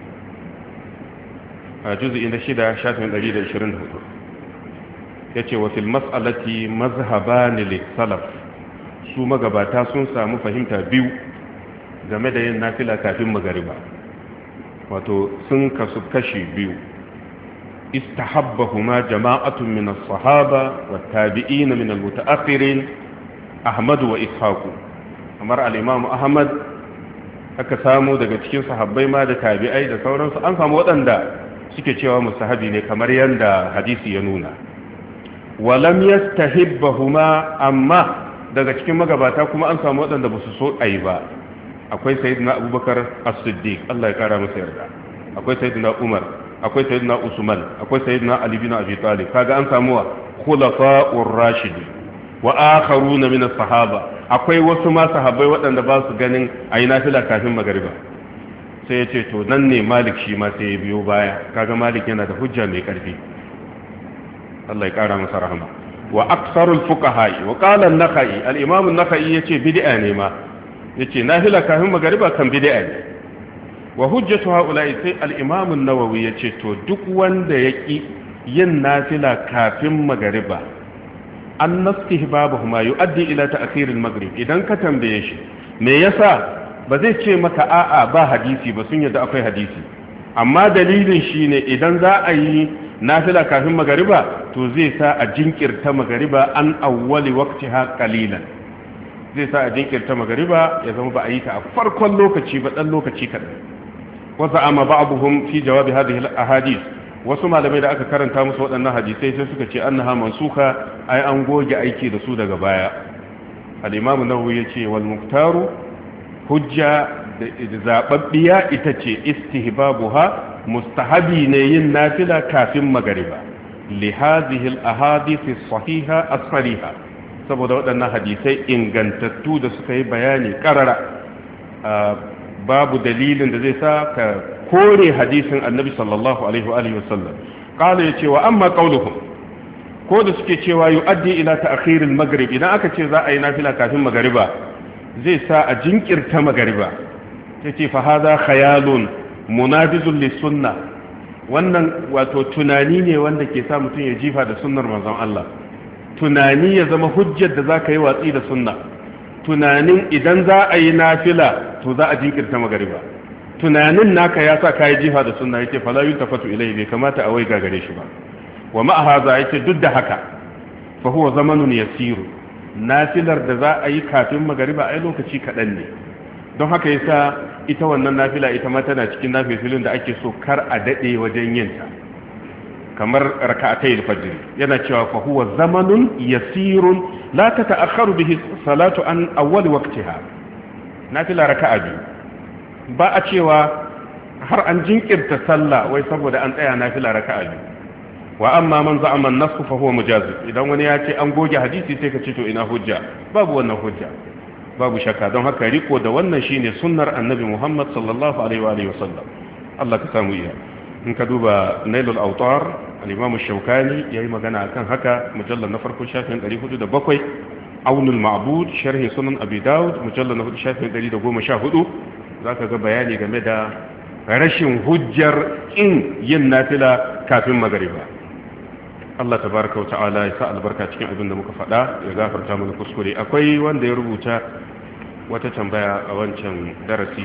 a juz'i na 6 shafin 124 yace wa fil mas'alati mazhaban lis-salaf su magabata sun samu fahimta biyu game da yin nafila kafin magariba wato sun kasu kashi biyu istahabbahuma jama'atun min as-sahaba wat-tabi'in min al-mutaakhirin Ahmad wa Ishaq kamar al-Imam Ahmad aka samu daga cikin sahabbai ma da tabi'ai da sauransu an samu waɗanda suke cewa mustahabi ne kamar yanda hadisi ya nuna walam yastahibbahuma amma daga cikin magabata kuma an samu waɗanda ba su so ayi ba akwai sayyidina Abubakar as-Siddiq Allah ya kara masa yarda akwai sayyidina Umar akwai sayyidina Usman akwai sayyidina Ali bin Abi Talib kaga an samu khulafa'ur rashidin wa akharuna min as-sahaba akwai wasu ma sahabbai waɗanda ba su ganin ayi nafila kafin magriba sai ya ce to nan ne Malik shi ma sai ya biyo baya kaga Malik yana da hujja mai karfi Allah ya kara masa rahama wa aksarul fuqaha wa qala an-nakhai al-imam an-nakhai yace bid'a ne ma yace nafila kafin magriba kan bid'a ne wa hujjatu haula'i sai al-imam an-nawawi yace to duk wanda yaki yin nafila kafin magriba an nastihbabuhuma yuaddi ila ta'khir al-maghrib idan ka tambaye shi me yasa ba zai ce maka a'a ba hadisi ba sun yadda akwai hadisi amma dalilin shine idan za a yi nafila kafin magariba to zai sa a jinkirta magariba an awwali waqtiha qalilan zai sa a jinkirta magariba ya zama ba a yi ta a farkon lokaci ba dan lokaci kadan wasa amma ba'dhum fi jawabi hadhihi al-ahadith wasu malamai da aka karanta musu waɗannan hadisai sai suka ce annaha mansuka ai an goge aiki da su daga baya al-imam an-nawawi yace wal muftaru hujja da zababbiya ita ce istihbabuha mustahabi ne yin nafila kafin magariba li hadhihi al-ahadith as-sahiha as-sariha saboda waɗannan hadisai ingantattu da suka yi bayani karara babu dalilin da zai sa ka kore hadisin annabi sallallahu alaihi wa alihi wasallam qala yace wa amma qauluhum ko da suke cewa yu'addi ila ta'khir al-maghrib idan aka ce za a yi nafila kafin magariba zai sa a jinkirta magariba yace fa hadha khayalun munabizun lis-sunnah wannan wato tunani ne wanda ke sa mutum ya jifa da sunnar manzon Allah tunani ya zama hujjar da zaka yi watsi da sunna tunanin idan za a yi nafila to za a jinkirta magariba tunanin naka ya sa kai jifa da sunna yake fala yuntafatu ilayhi bai kamata a waiga gare shi ba wa ma hadha yake duk da haka fa huwa zamanun yasiru nafilar da za a yi kafin magariba ai lokaci kadan ne don haka yasa ita wannan nafila ita ma tana cikin nafilin da ake so kar a dade wajen yin ta kamar rak'atay al-fajr yana cewa fa huwa zamanun yasirun la tata'akhkharu bihi salatu an awwal waqtiha nafila raka'a biyu ba a cewa har an jinkirta sallah wai saboda an tsaya nafila raka'a biyu. Wa amma man za'ama an-nasx fa huwa mujazib, idan wani ya ce an goge hadisi sai ka ce to ina hujja? Babu wannan hujja, babu shakka. Don haka riko da wannan shine sunnar annabi Muhammad sallallahu alaihi wa alihi wasallam. Allah ka samu iya. In ka duba Nailul Awtar, al-Imam Shawkani yayi magana akan haka, mujallal na farko shafin 407, Aunul Ma'bud sharhi Sunan Abi Dawud mujallal na 4 shafin 114, zaka ga bayani game da rashin hujjar in yin nafila kafin magriba. Allah tabaraka wa ta'ala ya sa albarka cikin abin da muka faɗa, ya gafarta mana kuskure. Akwai wanda ya rubuta wata tambaya a wancan darasi,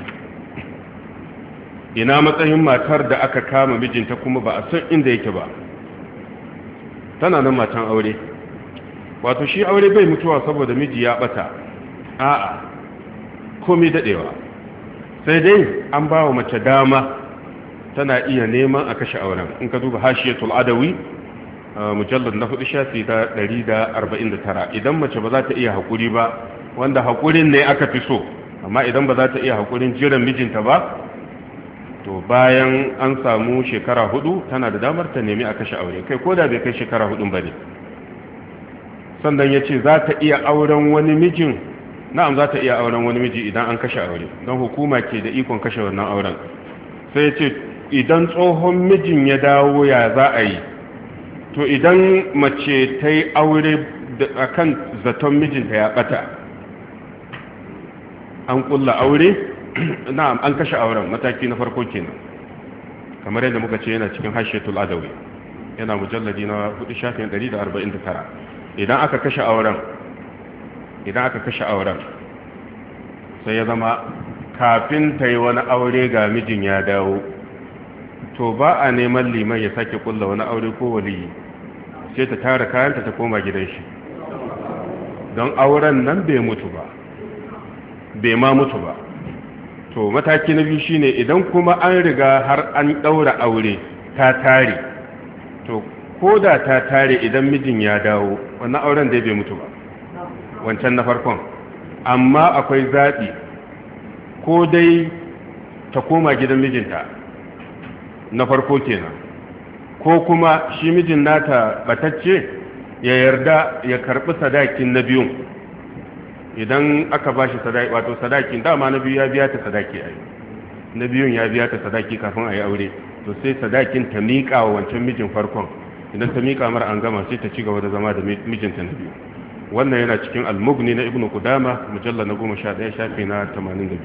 ina matsayin matar da aka kama mijinta kuma ba a san inda yake ba, tana nan matan aure. Wato shi aure bai mutuwa saboda miji ya bata, a'a komai dadewa, sai dai an ba wa mace dama tana iya neman a kashe auren. In ka duba Hashiyatul Adawi mujallad na 4 shafi da 149, idan mace ba za ta iya haƙuri ba, wanda haƙurin ne aka fi so, amma idan ba za ta iya haƙurin jiran mijinta ba, to bayan an samu shekara 4 tana da damar ta nemi a kashe aure, kai ko da bai kai shekara 4 ba ne. Sannan ya ce za ta iya auren wani mijin, na'am za ta iya auren wani miji idan an kashe aure, don hukuma ke da ikon kashe wannan auren. Sai ya ce idan tsohon mijin ya dawo ya za a yi? To idan mace ta yi aure a kan zaton mijinta ya bata, an kulla aure, na'am an kashe auren, mataki na farko kenan, kamar yadda muka ce yana cikin Hashiyatul Adawi, yana mujalladi na 4 shafin 149. Idan aka kashe auren sai ya zama kafin ta yi wani aure ga mijin ya dawo, to ba a neman liman ya sake kulla wani aure ko waliyi, sai ta tara kayanta ta koma gidan shi, don auren nan bai mutu ba, bai ma mutu ba. To mataki na biyu shine idan kuma an riga har an daura aure ta tare, to ko da ta tare idan mijin ya dawo wannan auren dai bai mutu ba, wancan na farkon. Amma akwai zaɓi, ko dai ta koma gidan mijinta na farko kenan, ko kuma shi mijin nata batacce ya yarda ya karɓi sadakin na biyun. Idan aka ba shi sadaki, wato sadakin dama na biyu ya biya ta sadaki a yi, na biyun ya biya ta sadaki kafin a yi aure, to sai sadakin ta miƙa wa wancan mijin farkon. Idan ta miƙa mara an gama sai ta ci gaba da zama da mijinta na biyu. Wannan yana cikin Al-Mughni na Ibn Qudama mujallal na 11 shafi na 82.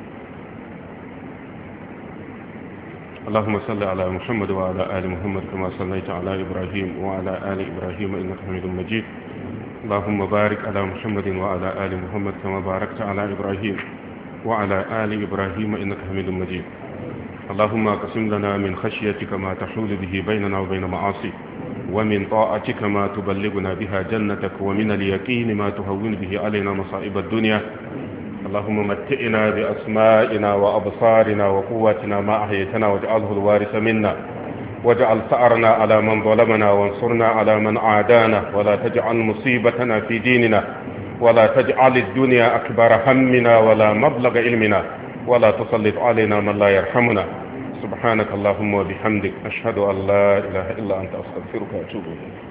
اللهم صل على محمد وعلى آل محمد كما صليت على إبراهيم وعلى آل إبراهيم إنك حميد مجيد. اللهم بارك على محمد وعلى آل محمد كما باركت على إبراهيم وعلى آل إبراهيم إنك حميد مجيد. اللهم اقسم لنا من خشيتك ما تحول به بيننا وبين معاصيك، ومن طاعتك ما تبلغنا بها جنتك، ومن اليقين ما تهون به علينا مصائب الدنيا. اللهم متئنا بأسمائنا وأبصارنا وقواتنا ما أحييتنا، واجعله الوارث منا، واجعل ثأرنا على من ظلمنا، وانصرنا على من عادانا، ولا تجعل مصيبتنا في ديننا، ولا تجعل الدنيا أكبر همنا ولا مبلغ علمنا، ولا تسلط علينا من لا يرحمنا. سبحانك اللهم وبحمدك، أشهد أن لا إله إلا أنت، أستغفرك وأتوب إليك.